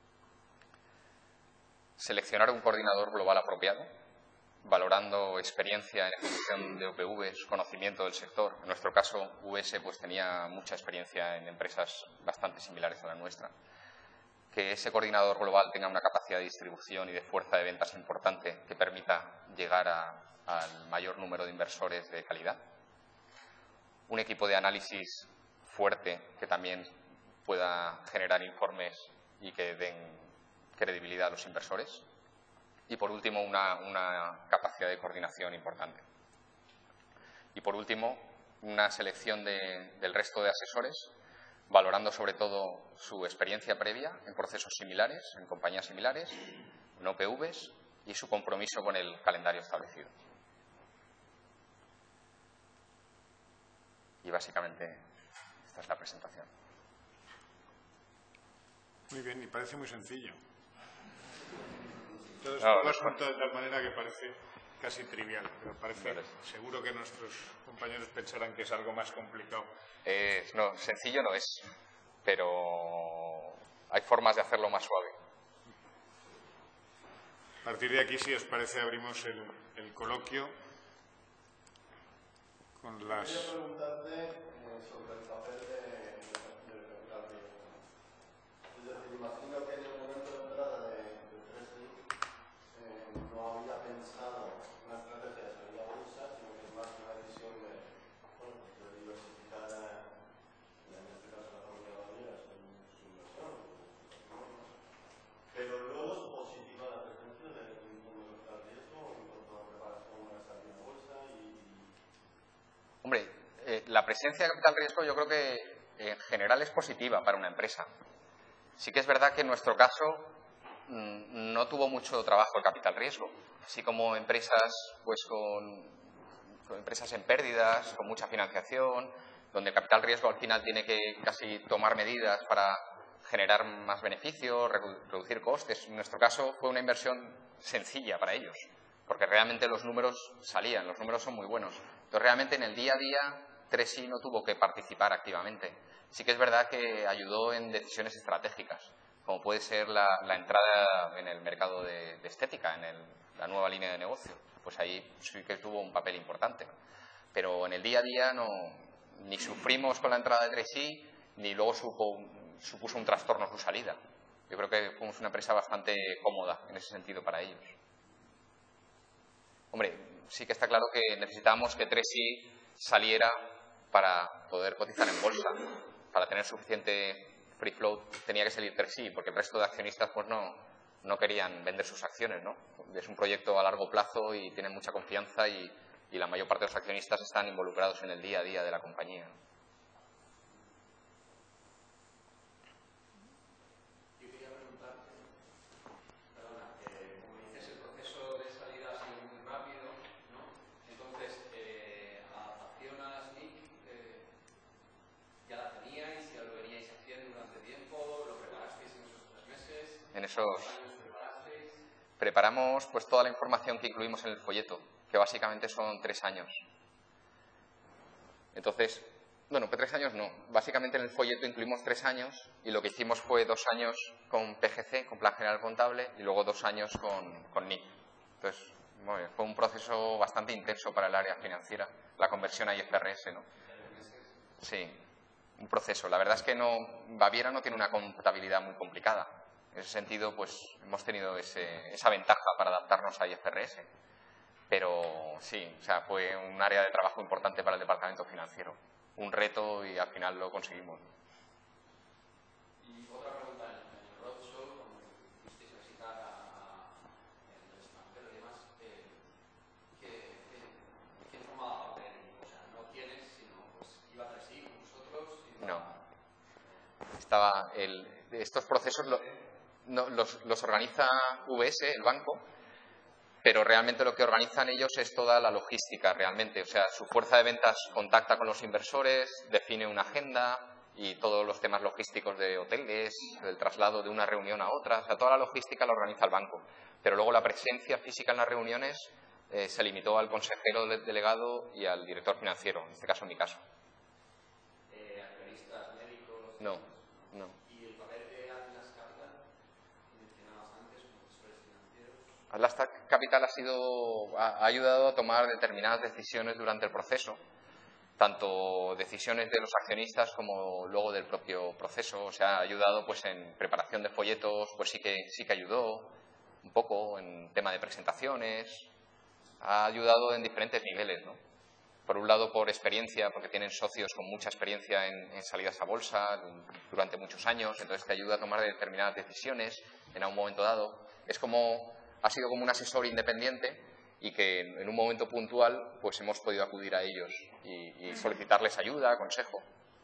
Seleccionar un coordinador global apropiado, valorando experiencia en ejecución de OPVs, conocimiento del sector. En nuestro caso, US pues, tenía mucha experiencia en empresas bastante similares a la nuestra. Que ese coordinador global tenga una capacidad de distribución y de fuerza de ventas importante que permita llegar al mayor número de inversores de calidad. Un equipo de análisis fuerte que también pueda generar informes y que den credibilidad a los inversores. Y por último, una capacidad de coordinación importante. Y por último, una selección del resto de asesores, valorando sobre todo su experiencia previa en procesos similares, en compañías similares, en OPVs y su compromiso con el calendario establecido. Y básicamente esta es la presentación. Muy bien, y parece muy sencillo. Todo esto asunto de tal manera que parece casi trivial, pero parece, seguro que nuestros compañeros pensarán que es algo más complicado. No, sencillo no es, pero hay formas de hacerlo más suave. A partir de aquí, si os parece, abrimos el coloquio con las... Quería preguntarte sobre el papel del capital riesgo. Es decir, imagino que en el momento de entrada de Treasury no había pensado una estrategia de salida a bolsa, sino que es más una decisión de diversificar, en este caso la familia Baviera, su inversión. Pero luego es positiva la presencia del fondo de capital riesgo en cuanto a preparación a la salida a bolsa y... Hombre, la presencia de capital riesgo yo creo que en general es positiva para una empresa. Sí que es verdad que en nuestro caso no tuvo mucho trabajo el capital riesgo, así como empresas pues con empresas en pérdidas, con mucha financiación, donde el capital riesgo al final tiene que casi tomar medidas para generar más beneficios, reducir costes. En nuestro caso fue una inversión sencilla para ellos, porque realmente los números salían, los números son muy buenos. Entonces realmente en el día a día Treasury no tuvo que participar activamente. Sí que es verdad que ayudó en decisiones estratégicas, como puede ser la entrada en el mercado de estética, en la nueva línea de negocio. Pues ahí sí que tuvo un papel importante. Pero en el día a día ni sufrimos con la entrada de Treasury, ni luego supuso un trastorno su salida. Yo creo que fuimos una empresa bastante cómoda en ese sentido para ellos. Hombre, sí que está claro que necesitábamos que 3i saliera para poder cotizar en bolsa. Para tener suficiente free float tenía que salir 3i, porque el resto de accionistas pues no querían vender sus acciones, ¿no? Es un proyecto a largo plazo y tienen mucha confianza y la mayor parte de los accionistas están involucrados en el día a día de la compañía. Yo quería preguntarte, perdona, como dices, el proceso de salida ha sido muy rápido, ¿no? Entonces, adaptación a SNIC, ¿ya la teníais? ¿Ya lo veníais haciendo durante tiempo? ¿Lo preparasteis en esos 3 meses? En esos... ¿Cuántos años preparasteis? Preparamos pues toda la información que incluimos en el folleto, que básicamente son 3 años. Entonces, bueno, pues 3 años no. Básicamente en el folleto incluimos 3 años y lo que hicimos fue 2 años con PGC, con Plan General Contable, y luego 2 años con NIC. Entonces, bueno, fue un proceso bastante intenso para el área financiera, la conversión a IFRS, ¿no? Sí, un proceso. La verdad es que Baviera no tiene una contabilidad muy complicada. En ese sentido, pues hemos tenido esa ventaja para adaptarnos a IFRS. Pero sí, o sea, fue un área de trabajo importante para el departamento financiero. Un reto y al final lo conseguimos. Y otra pregunta, en el roadshow, cuando fuisteis a visitar el extranjero y demás, ¿quién tomaba papel? O sea, no quiénes, sino pues iba 3i con vosotros. No. Estos procesos los organiza VS, el banco, pero realmente lo que organizan ellos es toda la logística, realmente. O sea, su fuerza de ventas contacta con los inversores, define una agenda y todos los temas logísticos de hoteles, del traslado de una reunión a otra. O sea, toda la logística la organiza el banco. Pero luego la presencia física en las reuniones se limitó al consejero delegado y al director financiero, en este caso, en mi caso. ¿Accionistas, médicos? No. ¿Y el papel de Atlas Capital, que mencionabas antes, como asesores financieros? Atlas Capital ha ayudado a tomar determinadas decisiones durante el proceso, tanto decisiones de los accionistas como luego del propio proceso. O sea, ha ayudado pues en preparación de folletos, pues sí que ayudó un poco en tema de presentaciones, ha ayudado en diferentes niveles, ¿no? Por un lado, por experiencia, porque tienen socios con mucha experiencia en salidas a bolsa durante muchos años, entonces te ayuda a tomar determinadas decisiones en un momento dado. Ha sido como un asesor independiente y que en un momento puntual pues hemos podido acudir a ellos y solicitarles ayuda, consejo.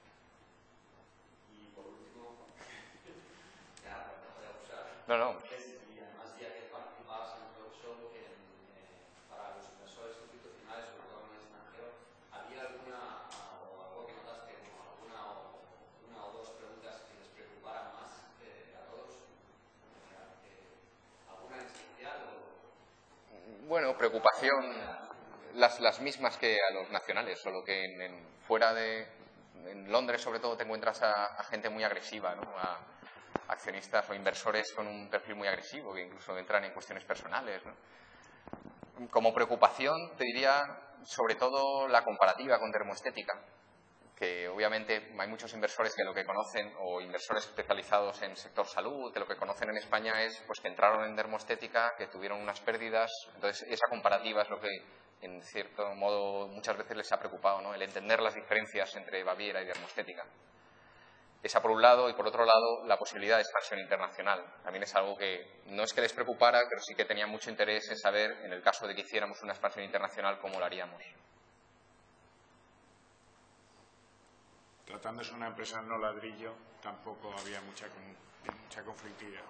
Y por último, ya, para usar, No. y además ya que participabas en el roadshow, para los inversores institucionales, sobre todo en el extranjero, ¿había alguna, o algo que notaste, como una o dos preguntas que les preocuparan más a todos? ¿Alguna en especial? Bueno, preocupación, las mismas que a los nacionales, solo que en Londres sobre todo te encuentras a gente muy agresiva, ¿no? A accionistas o inversores con un perfil muy agresivo, que incluso entran en cuestiones personales, ¿no? Como preocupación te diría sobre todo la comparativa con dermoestética, que obviamente hay muchos inversores que lo que conocen, o inversores especializados en sector salud, que lo que conocen en España es pues que entraron en dermoestética, que tuvieron unas pérdidas. Entonces esa comparativa es lo que en cierto modo muchas veces les ha preocupado, ¿no? El entender las diferencias entre Baviera y dermoestética. Esa por un lado, y por otro lado la posibilidad de expansión internacional. También es algo que no es que les preocupara, pero sí que tenía mucho interés en saber, en el caso de que hiciéramos una expansión internacional, cómo lo haríamos. Tratándose de una empresa no ladrillo, tampoco había mucha conflictividad.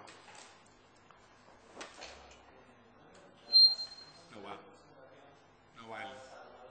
No va él.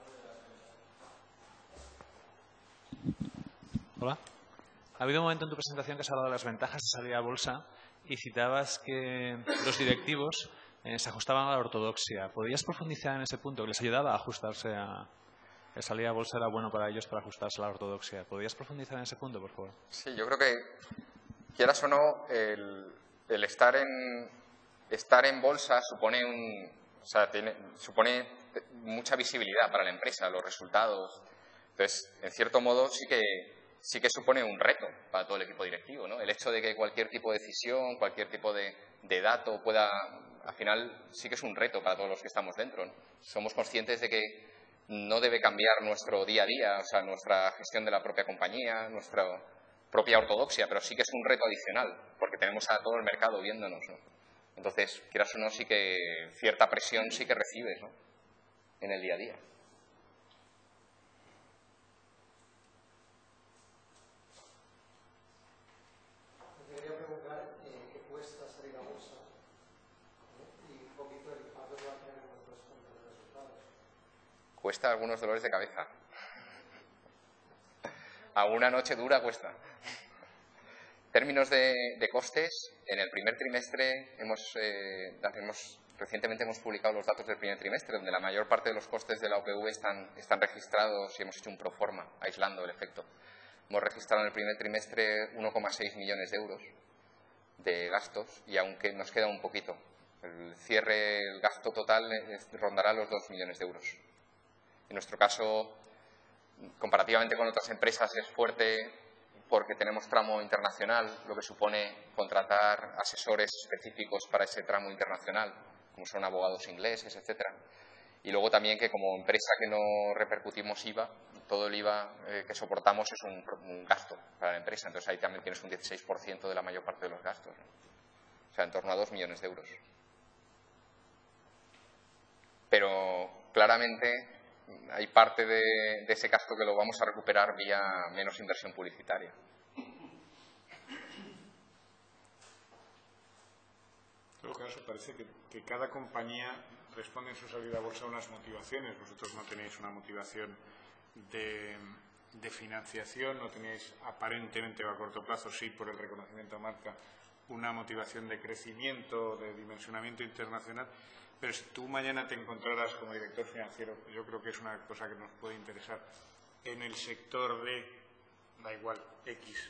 Hola. Ha habido un momento en tu presentación que has hablado de las ventajas de salir a bolsa y citabas que los directivos se ajustaban a la ortodoxia. ¿Podrías profundizar en ese punto? Que les ayudaba a ajustarse a... El salir a bolsa era bueno para ellos para ajustarse a la ortodoxia. ¿Podrías profundizar en ese punto, por favor? Sí, yo creo que, quieras o no, el estar en bolsa supone supone mucha visibilidad para la empresa, los resultados. Entonces, en cierto modo, sí sí que supone un reto para todo el equipo directivo, ¿no? El hecho de que cualquier tipo de decisión, cualquier tipo de dato pueda, al final sí que es un reto para todos los que estamos dentro, ¿no? Somos conscientes de que no debe cambiar nuestro día a día, o sea, nuestra gestión de la propia compañía, nuestra propia ortodoxia, pero sí que es un reto adicional, porque tenemos a todo el mercado viéndonos, ¿no? Entonces, quieras o no, sí que cierta presión sí que recibes, ¿no? En el día a día. Te quería preguntar qué cuesta salir a bolsa, y un poquito el impacto que va a tener en nuestras cuentas de resultados. Cuesta algunos dolores de cabeza. A una noche dura cuesta. En términos de costes, en el primer trimestre recientemente hemos publicado los datos del primer trimestre, donde la mayor parte de los costes de la OPV están registrados y hemos hecho un proforma, aislando el efecto. Hemos registrado en el primer trimestre 1,6 millones de euros de gastos y aunque nos queda un poquito. El gasto total rondará los 2 millones de euros. En nuestro caso, comparativamente con otras empresas, es fuerte porque tenemos tramo internacional, lo que supone contratar asesores específicos para ese tramo internacional, como son abogados ingleses, etcétera. Y luego también que como empresa que no repercutimos IVA, todo el IVA que soportamos es un gasto para la empresa. Entonces ahí también tienes un 16% de la mayor parte de los gastos, ¿no? O sea, en torno a 2 millones de euros. Pero claramente hay parte de ese gasto que lo vamos a recuperar vía menos inversión publicitaria. En todo caso, parece que cada compañía responde en su salida a bolsa a unas motivaciones. Vosotros no tenéis una motivación de financiación, no tenéis aparentemente a corto plazo, sí, por el reconocimiento a marca, una motivación de crecimiento, de dimensionamiento internacional. Pero si tú mañana te encontraras como director financiero, yo creo que es una cosa que nos puede interesar, en el sector de, da igual, X,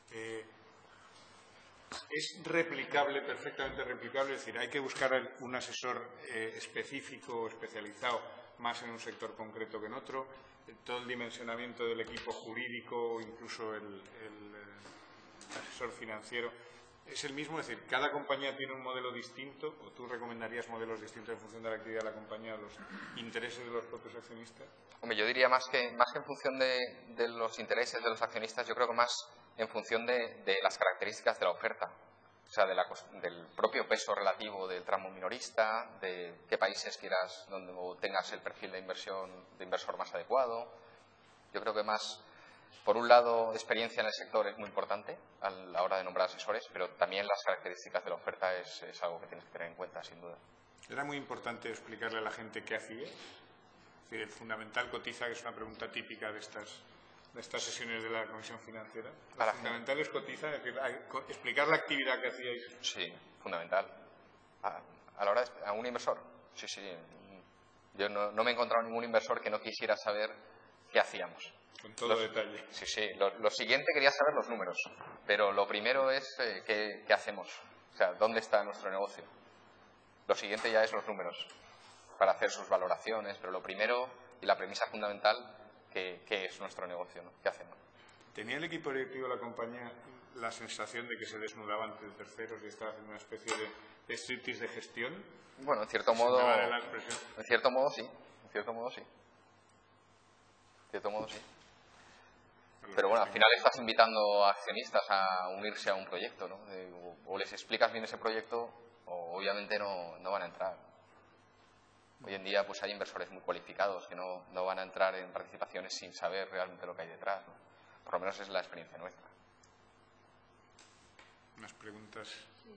es replicable, perfectamente replicable, es decir, hay que buscar un asesor específico o especializado más en un sector concreto que en otro, todo el dimensionamiento del equipo jurídico, incluso el asesor financiero. ¿Es el mismo? Es decir, ¿cada compañía tiene un modelo distinto o tú recomendarías modelos distintos en función de la actividad de la compañía o los intereses de los propios accionistas? Hombre, yo diría más que en función de los intereses de los accionistas, yo creo que más en función de las características de la oferta. O sea, del propio peso relativo del tramo minorista, de qué países quieras donde tengas el perfil de inversor más adecuado. Yo creo que más... Por un lado, experiencia en el sector es muy importante a la hora de nombrar asesores, pero también las características de la oferta es algo que tienes que tener en cuenta, sin duda. Era muy importante explicarle a la gente qué hacía. Es decir, el fundamental cotiza, que es una pregunta típica de estas sesiones de la Comisión Financiera. ¿Los fundamentales cotiza? Es decir, explicar la actividad que hacíais. Sí, fundamental. A la hora a un inversor. Sí, sí. Yo no me he encontrado ningún inversor que no quisiera saber qué hacíamos. Con todo detalle. Sí, sí. Lo siguiente quería saber los números, pero lo primero es qué hacemos, o sea, dónde está nuestro negocio. Lo siguiente ya es los números, para hacer sus valoraciones, pero lo primero y la premisa fundamental, qué es nuestro negocio, ¿no? ¿Qué hacemos? ¿Tenía el equipo directivo de la compañía la sensación de que se desnudaba ante terceros y estaba haciendo una especie de striptease de gestión? Bueno, en cierto modo sí. En cierto modo sí. Pero bueno, al final estás invitando a accionistas a unirse a un proyecto, ¿no? O les explicas bien ese proyecto o obviamente no van a entrar. Hoy en día pues hay inversores muy cualificados que no van a entrar en participaciones sin saber realmente lo que hay detrás, ¿no? Por lo menos es la experiencia nuestra. Unas preguntas.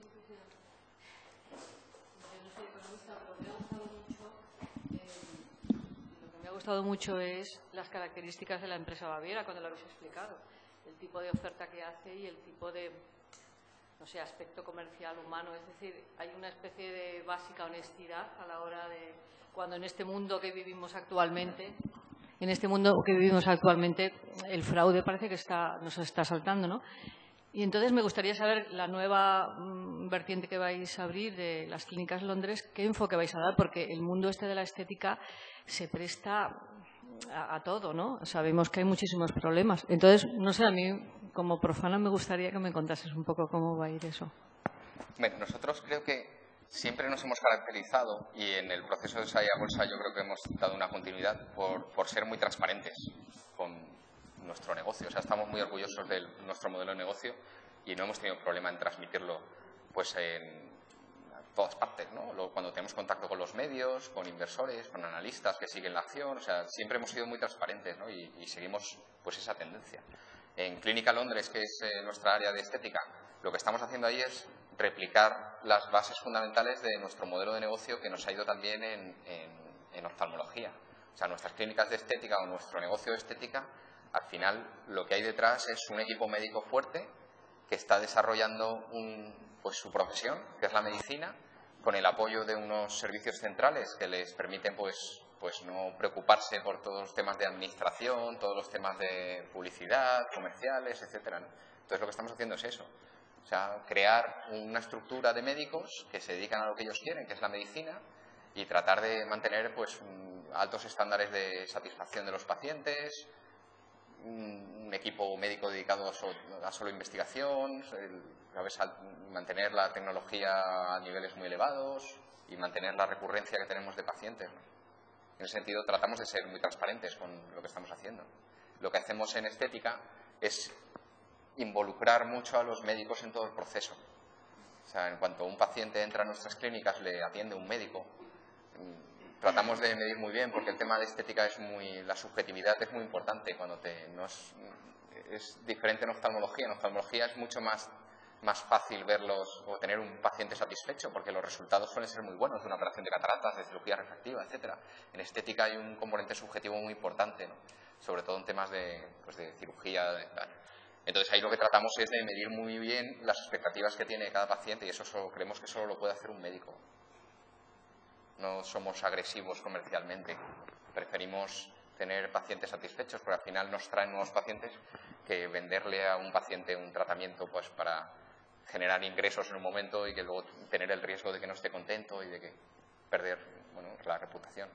Me ha gustado mucho es las características de la empresa Baviera cuando lo habéis explicado, el tipo de oferta que hace y el tipo de, no sé, aspecto comercial humano, es decir, hay una especie de básica honestidad a la hora de cuando en este mundo que vivimos actualmente, el fraude parece que nos está saltando, ¿no? Y entonces me gustaría saber la nueva vertiente que vais a abrir de las clínicas Londres, qué enfoque vais a dar, porque el mundo este de la estética se presta a todo, ¿no? Sabemos que hay muchísimos problemas. Entonces, no sé, a mí como profana me gustaría que me contases un poco cómo va a ir eso. Bueno, nosotros creo que siempre nos hemos caracterizado, y en el proceso de salida a bolsa yo creo que hemos dado una continuidad por ser muy transparentes con nuestro negocio. O sea, estamos muy orgullosos de nuestro modelo de negocio y no hemos tenido problema en transmitirlo pues en todas partes, ¿no? Cuando tenemos contacto con los medios, con inversores, con analistas que siguen la acción, o sea, siempre hemos sido muy transparentes, ¿no? Y seguimos pues esa tendencia. En Clínica Londres, que es nuestra área de estética, lo que estamos haciendo ahí es replicar las bases fundamentales de nuestro modelo de negocio que nos ha ido también en oftalmología. O sea, nuestras clínicas de estética o nuestro negocio de estética, al final lo que hay detrás es un equipo médico fuerte que está desarrollando pues su profesión, que es la medicina, con el apoyo de unos servicios centrales que les permiten pues no preocuparse por todos los temas de administración, todos los temas de publicidad, comerciales, etcétera, ¿no? Entonces lo que estamos haciendo es eso. O sea, crear una estructura de médicos que se dedican a lo que ellos quieren, que es la medicina, y tratar de mantener pues altos estándares de satisfacción de los pacientes, un equipo médico dedicado a solo investigación, mantener la tecnología a niveles muy elevados y mantener la recurrencia que tenemos de pacientes, ¿no? En ese sentido, tratamos de ser muy transparentes con lo que estamos haciendo. Lo que hacemos en estética es involucrar mucho a los médicos en todo el proceso. O sea, en cuanto un paciente entra a nuestras clínicas, le atiende un médico. Tratamos de medir muy bien, porque el tema de estética la subjetividad es muy importante. Es diferente en oftalmología. En oftalmología es mucho más fácil verlos o tener un paciente satisfecho, porque los resultados suelen ser muy buenos de una operación de cataratas, de cirugía refractiva, etcétera. En estética hay un componente subjetivo muy importante, ¿no? Sobre todo en temas de cirugía. Entonces ahí lo que tratamos es de medir muy bien las expectativas que tiene cada paciente, y eso creemos que solo lo puede hacer un médico. No somos agresivos comercialmente. Preferimos tener pacientes satisfechos, porque al final nos traen nuevos pacientes, que venderle a un paciente un tratamiento pues para generar ingresos en un momento y que luego tener el riesgo de que no esté contento y de que perder la reputación.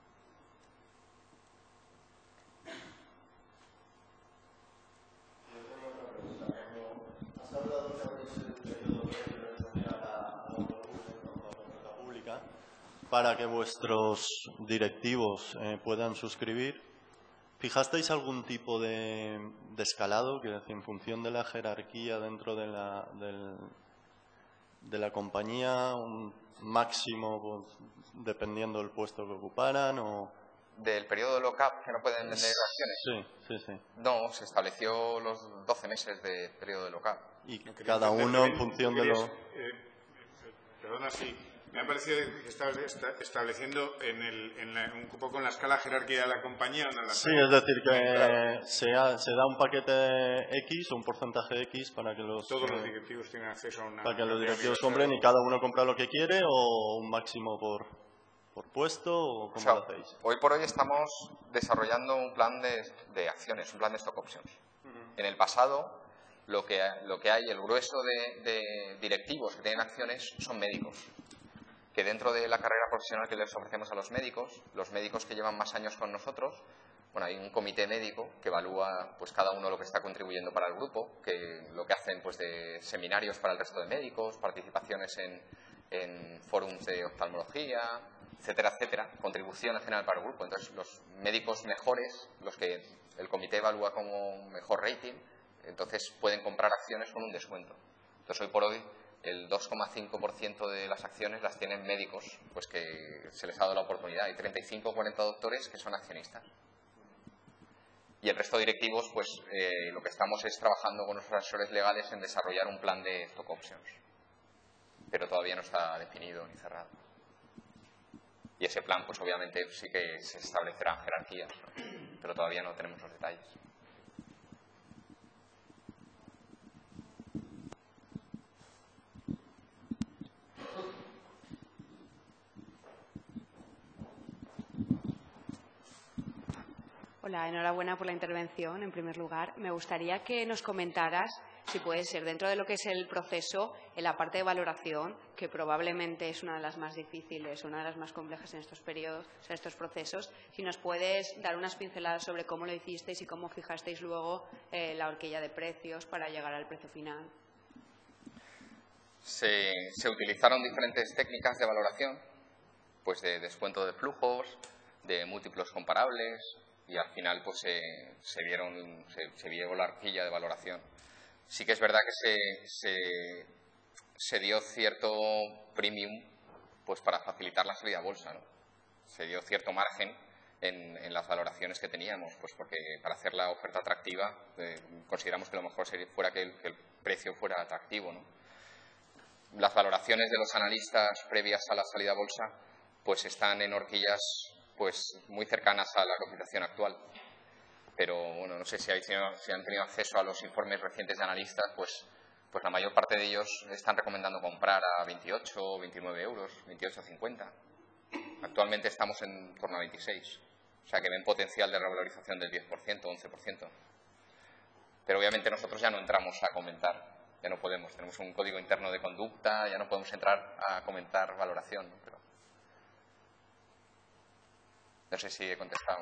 Yo tengo otra pregunta. Has hablado que abrís el periodo de a la oferta pública para que vuestros directivos puedan suscribir. ¿Fijasteis algún tipo de escalado, que en función de la jerarquía dentro de la compañía, un máximo pues, dependiendo del puesto que ocuparan? O... ¿Del periodo de lock-up que no pueden vender acciones? Sí. No, se estableció los 12 meses de periodo de lock-up. Y cada uno en función de lo... Perdona, sí. Me ha parecido que está estableciendo un poco en la escala jerárquica de la compañía. Sí, es decir, que se da un paquete X o un porcentaje X para que todos los directivos tengan acceso a una... Para que los directivos compren y cada uno compra lo que quiere, o un máximo por puesto, o cómo lo hacéis. Hoy por hoy estamos desarrollando un plan de acciones, un plan de stock options. En el pasado, lo que hay, el grueso de directivos que tienen acciones son médicos. Que dentro de la carrera profesional que les ofrecemos a los médicos que llevan más años con nosotros, hay un comité médico que evalúa pues cada uno lo que está contribuyendo para el grupo, que lo que hacen pues de seminarios para el resto de médicos, participaciones en forums de oftalmología, etcétera, etcétera, contribución en general para el grupo. Entonces, los médicos mejores, los que el comité evalúa como mejor rating, entonces pueden comprar acciones con un descuento. Entonces, hoy por hoy, el 2,5% de las acciones las tienen médicos, pues que se les ha dado la oportunidad. Hay 35 o 40 doctores que son accionistas. Y el resto de directivos, pues lo que estamos es trabajando con nuestros asesores legales en desarrollar un plan de stock options. Pero todavía no está definido ni cerrado. Y ese plan, pues obviamente sí que se establecerán jerarquías, ¿no? Pero todavía no tenemos los detalles. Hola, enhorabuena por la intervención, en primer lugar. Me gustaría que nos comentaras si puede ser dentro de lo que es el proceso, en la parte de valoración, que probablemente es una de las más difíciles, una de las más complejas en estos periodos, en estos procesos, si nos puedes dar unas pinceladas sobre cómo lo hicisteis y cómo fijasteis luego la horquilla de precios para llegar al precio final. Se utilizaron diferentes técnicas de valoración, pues de descuento de flujos, de múltiplos comparables, y al final pues se vio la horquilla de valoración. Sí que es verdad que se dio cierto premium pues para facilitar la salida a bolsa, ¿no? Se dio cierto margen en las valoraciones que teníamos, pues porque para hacer la oferta atractiva consideramos que lo mejor fuera que el precio fuera atractivo, ¿no? Las valoraciones de los analistas previas a la salida a bolsa pues están en horquillas pues muy cercanas a la cotización actual. Pero bueno, no sé si han tenido acceso a los informes recientes de analistas, pues la mayor parte de ellos están recomendando comprar a 28 o 29 euros, 28,50. Actualmente estamos en torno a 26. O sea que ven potencial de revalorización del 10%, 11%. Pero obviamente nosotros ya no entramos a comentar. Ya no podemos, tenemos un código interno de conducta, ya no podemos entrar a comentar valoración, ¿no? Pero no sé si he contestado.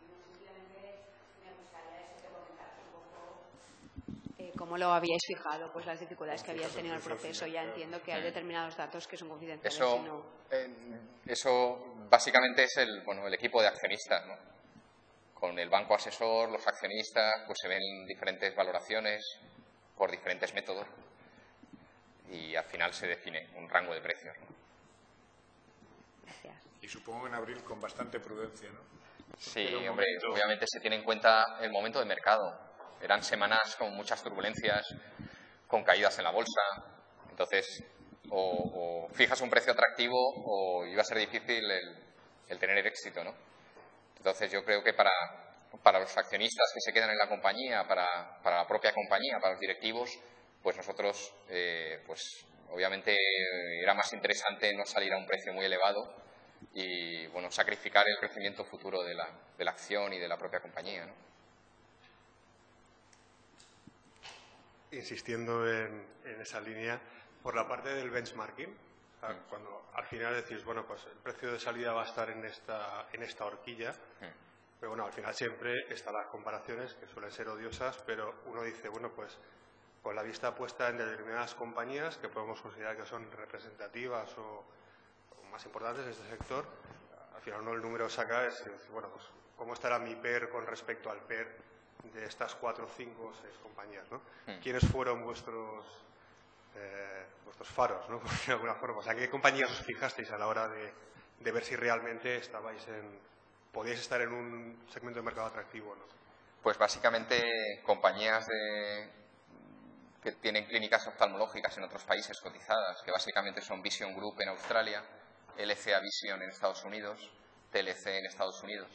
¿Cómo lo habíais fijado? Pues las dificultades que habíais tenido en el proceso. Ya entiendo que hay determinados datos que son confidenciales. Eso básicamente es el equipo de accionistas, ¿no? Con el banco asesor, los accionistas, pues se ven diferentes valoraciones por diferentes métodos y al final se define un rango de precios, ¿no? Gracias. Y supongo que en abril con bastante prudencia, ¿no? Sí, hombre, obviamente se tiene en cuenta el momento de mercado. Eran semanas con muchas turbulencias, con caídas en la bolsa. Entonces, o fijas un precio atractivo o iba a ser difícil el tener éxito, ¿no? Entonces, yo creo que para los accionistas que se quedan en la compañía, para la propia compañía, para los directivos, pues nosotros, pues obviamente era más interesante no salir a un precio muy elevado y, bueno, sacrificar el crecimiento futuro de la acción y de la propia compañía, ¿no? Insistiendo en esa línea, por la parte del benchmarking, o sea, cuando al final decís, bueno, pues el precio de salida va a estar en esta horquilla, pero bueno, al final siempre están las comparaciones que suelen ser odiosas, pero uno dice, bueno, pues con la vista puesta en determinadas compañías que podemos considerar que son representativas o más importantes en este sector, al final uno el número saca es decir, bueno, pues cómo estará mi PER con respecto al PER de estas 4, 5 o 6 compañías, ¿no? ¿Quiénes fueron vuestros faros, ¿no? De alguna forma, o sea, ¿qué compañías os fijasteis a la hora de ver si realmente podíais estar en un segmento de mercado atractivo o no? Pues básicamente compañías que tienen clínicas oftalmológicas en otros países cotizadas, que básicamente son Vision Group en Australia, LCA Vision en Estados Unidos, TLC en Estados Unidos,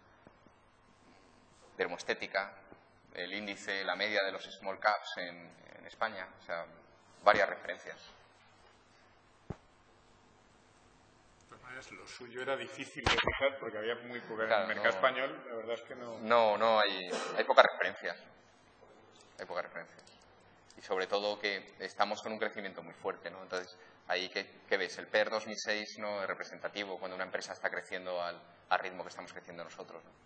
Dermoestética, el índice, la media de los small caps en España, o sea, varias referencias. Lo suyo era difícil de fijar porque había muy poca claro, en el mercado español, la verdad es que no. No, hay pocas referencias. Hay pocas referencias. Y sobre todo que estamos con un crecimiento muy fuerte, ¿no? Entonces, ahí, ¿qué ves? El PER 2006 no es representativo cuando una empresa está creciendo al ritmo que estamos creciendo nosotros, ¿no?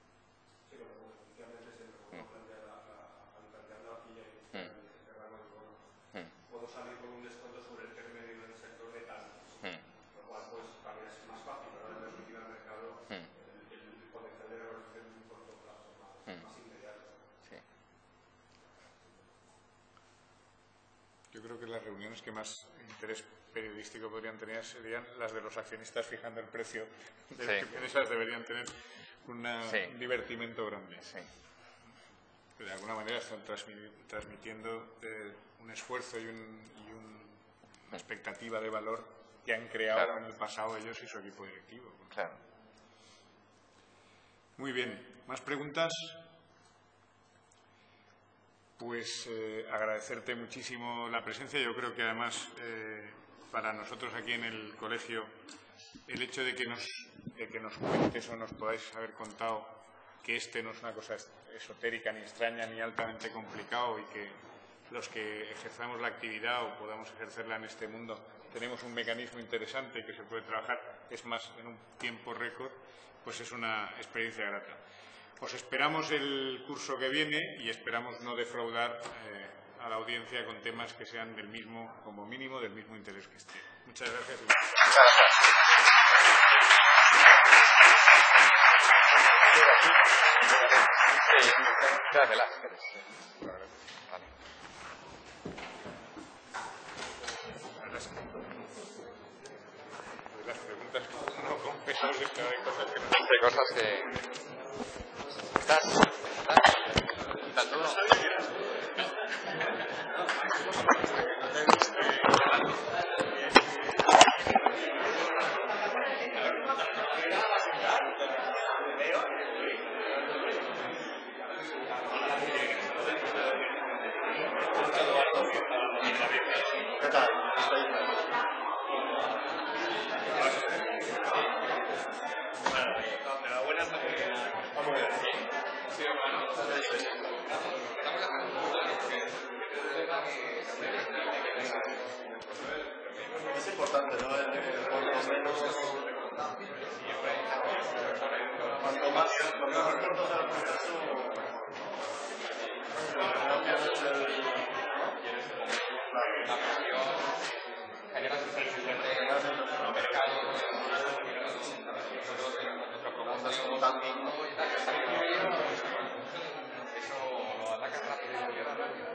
Puedo salir con un descuento sobre el PER medio del sector de tanto, lo cual pues también es más fácil, ¿no? En perspectiva del mercado, el potencial de revalorización en un corto plazo más inmediato. Sí. Yo creo que las reuniones que más interés periodístico podrían tener serían las de los accionistas fijando el precio de las empresas. Deberían tener un divertimento grande. Sí. De alguna manera están transmitiendo un esfuerzo y una expectativa de valor que han creado en el pasado ellos y su equipo directivo. Claro. Muy bien. ¿Más preguntas? Pues agradecerte muchísimo la presencia. Yo creo que además para nosotros aquí en el colegio el hecho de que nos cuentes o nos podáis haber contado que no es una cosa esotérica ni extraña ni altamente complicado y los que ejerzamos la actividad o podamos ejercerla en este mundo, tenemos un mecanismo interesante que se puede trabajar, es más, en un tiempo récord, pues es una experiencia grata. Os esperamos el curso que viene y esperamos no defraudar a la audiencia con temas que sean del mismo, como mínimo, del mismo interés que este. Muchas gracias. Las preguntas no confesas de cosas que... ¿Estás? ¿Qué tal todo? ¿Qué tal? Es importante, ¿no? Por lo menos, cuanto más corto sea el proceso, no pierdes el... La presión genera sensación de mercado, nuestra propuesta son también y tal, eso lo atacas rápido.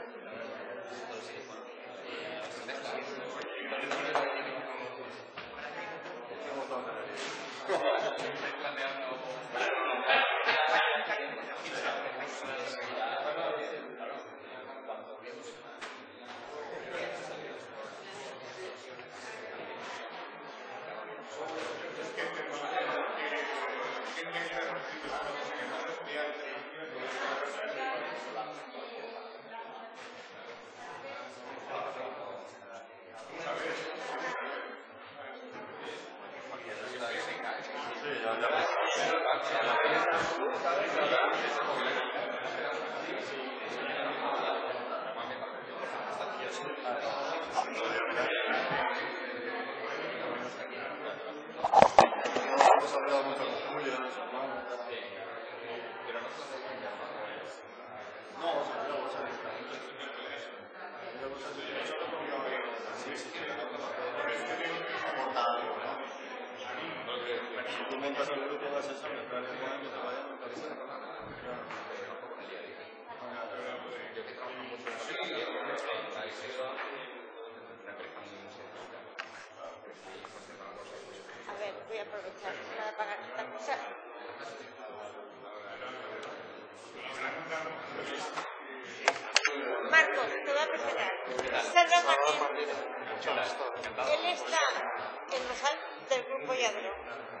Marcos, te voy a presentar. Sandra Martín. Él está en los Alpes del Grupo Yadro.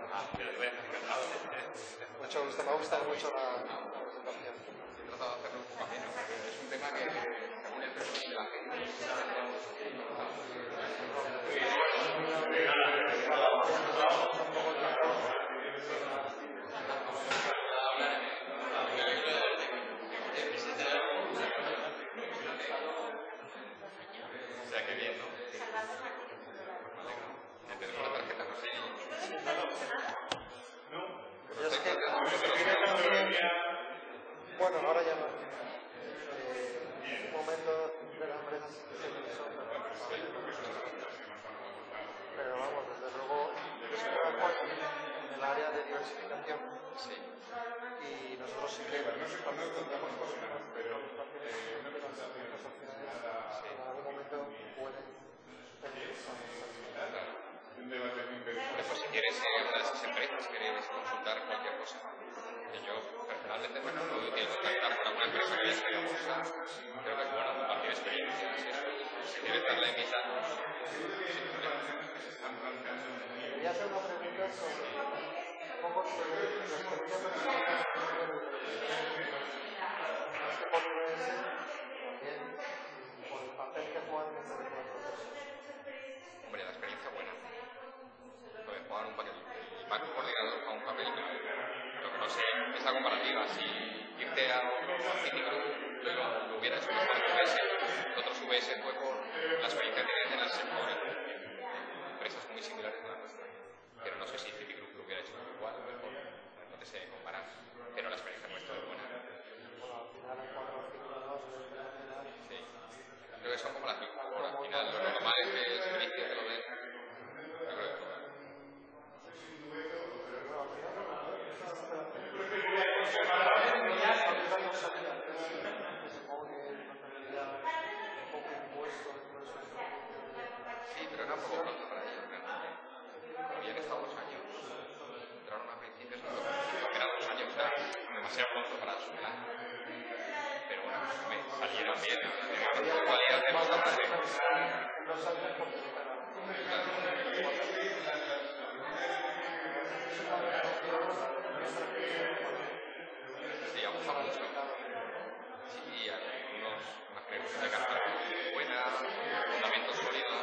Mucho gusto, me ha gustado mucho la presentación. He tratado de hacerlo un poco ameno, porque es un tema que, según el perfil de la gente, o sea que bien, ¿no? Ya tenemos la tarjeta, no sé. Es que, bueno, ahora ya no. Un momento de la empresa se pensó, pero vamos, desde luego es una cosa en el área de diversificación. Sí. Y nosotros sí que también tendríamos cosas, pero las sociedades en algún momento pueden tener Después, si quieres una de esas empresas, queréis consultar cualquier cosa. Que yo, personalmente, bueno, no quiero contactar con alguna empresa que haya salido a bolsa. Creo que es bueno compartir experiencias y eso. Si quieres darle misa, Quería hacer una pregunta sobre cómo la experiencia personal este podría ser también por el papel que juegan en este tipo de procesos. hombre, la experiencia buena. Lo de jugar un papel, el macro coordinador juega un papel clave. Lo que no sé, esa comparativa, si irte a un cínico lo hubiera hecho mejor que ese, nosotros ese fue por la experiencia que tienen en el sector. Empresas muy similares a la nuestra. Pero no sé si Citigroup lo hubiera hecho igual o mejor. No te sé comparar. Pero la experiencia nuestra es buena. Sí. Creo que son como las mismas. Al final, lo normal es que el servicio te lo den. Yo creo que todo. Sí, pero era un poco pronto para ellos, realmente. Habían estado 2 años. Entraron a principios, porque eran 2 años, era demasiado pronto para su plan. Pero bueno, salieron bien. Igual ya hacemos la parte. Sí, ha gustado mucho. Sí, algunos más creemos de carta buena, fundamentos sólidos.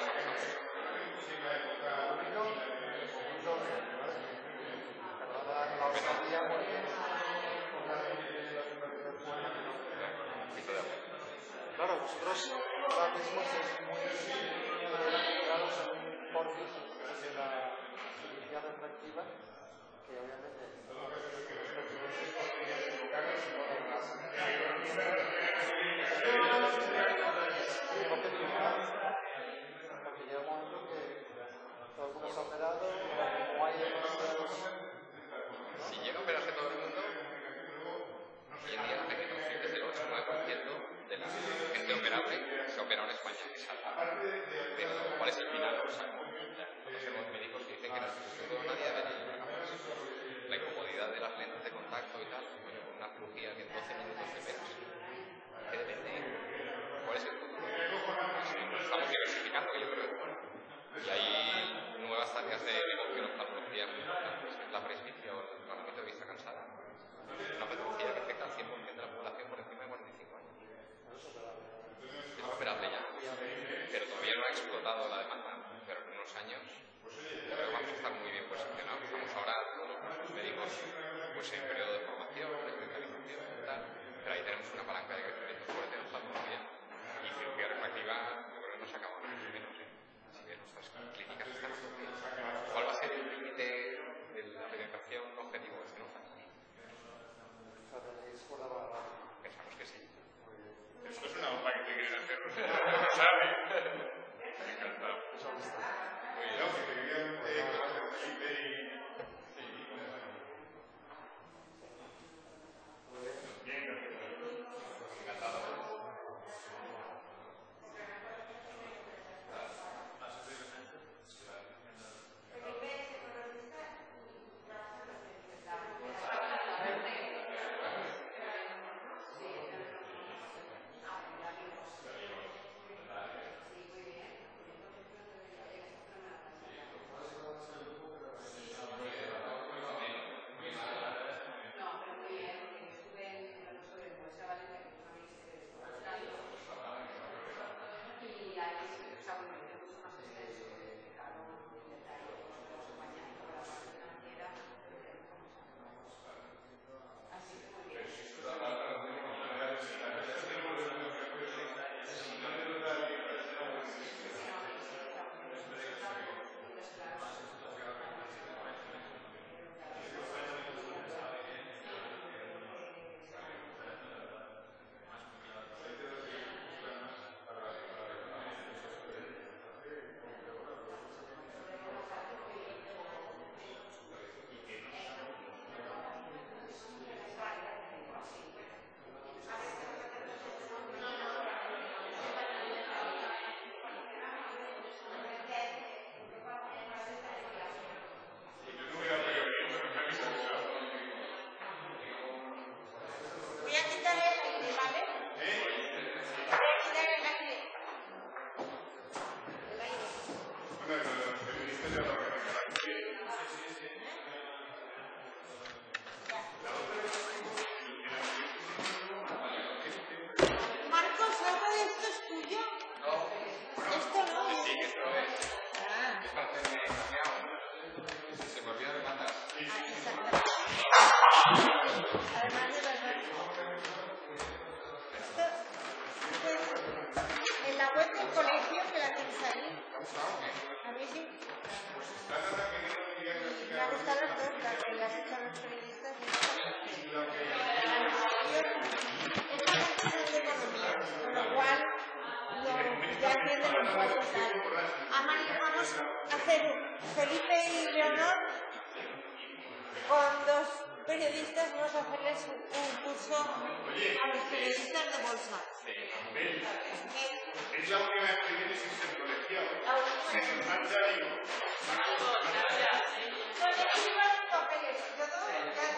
Claro, vosotros ahora mismo sois muy enfocados en un core business desde la filosofía reflexiva, que obviamente porque llega un momento que todo el mundo está operado, no hay demasiados. Si llega a operarse todo el mundo, hoy en día hay que decir desde el 8 o 9% de la gente operable se ha operado en España, que es alta. Pero cuál es el final, no lo sabemos. Conocemos médicos que dicen que en el futuro nadie debe llevar gafas. La incomodidad de las lentes de contacto podemos hacerles un curso a los periodistas de bolsa. Es la única vez que vienes sin ser colegiado. La última. Bueno, yo llevo los papeles. Yo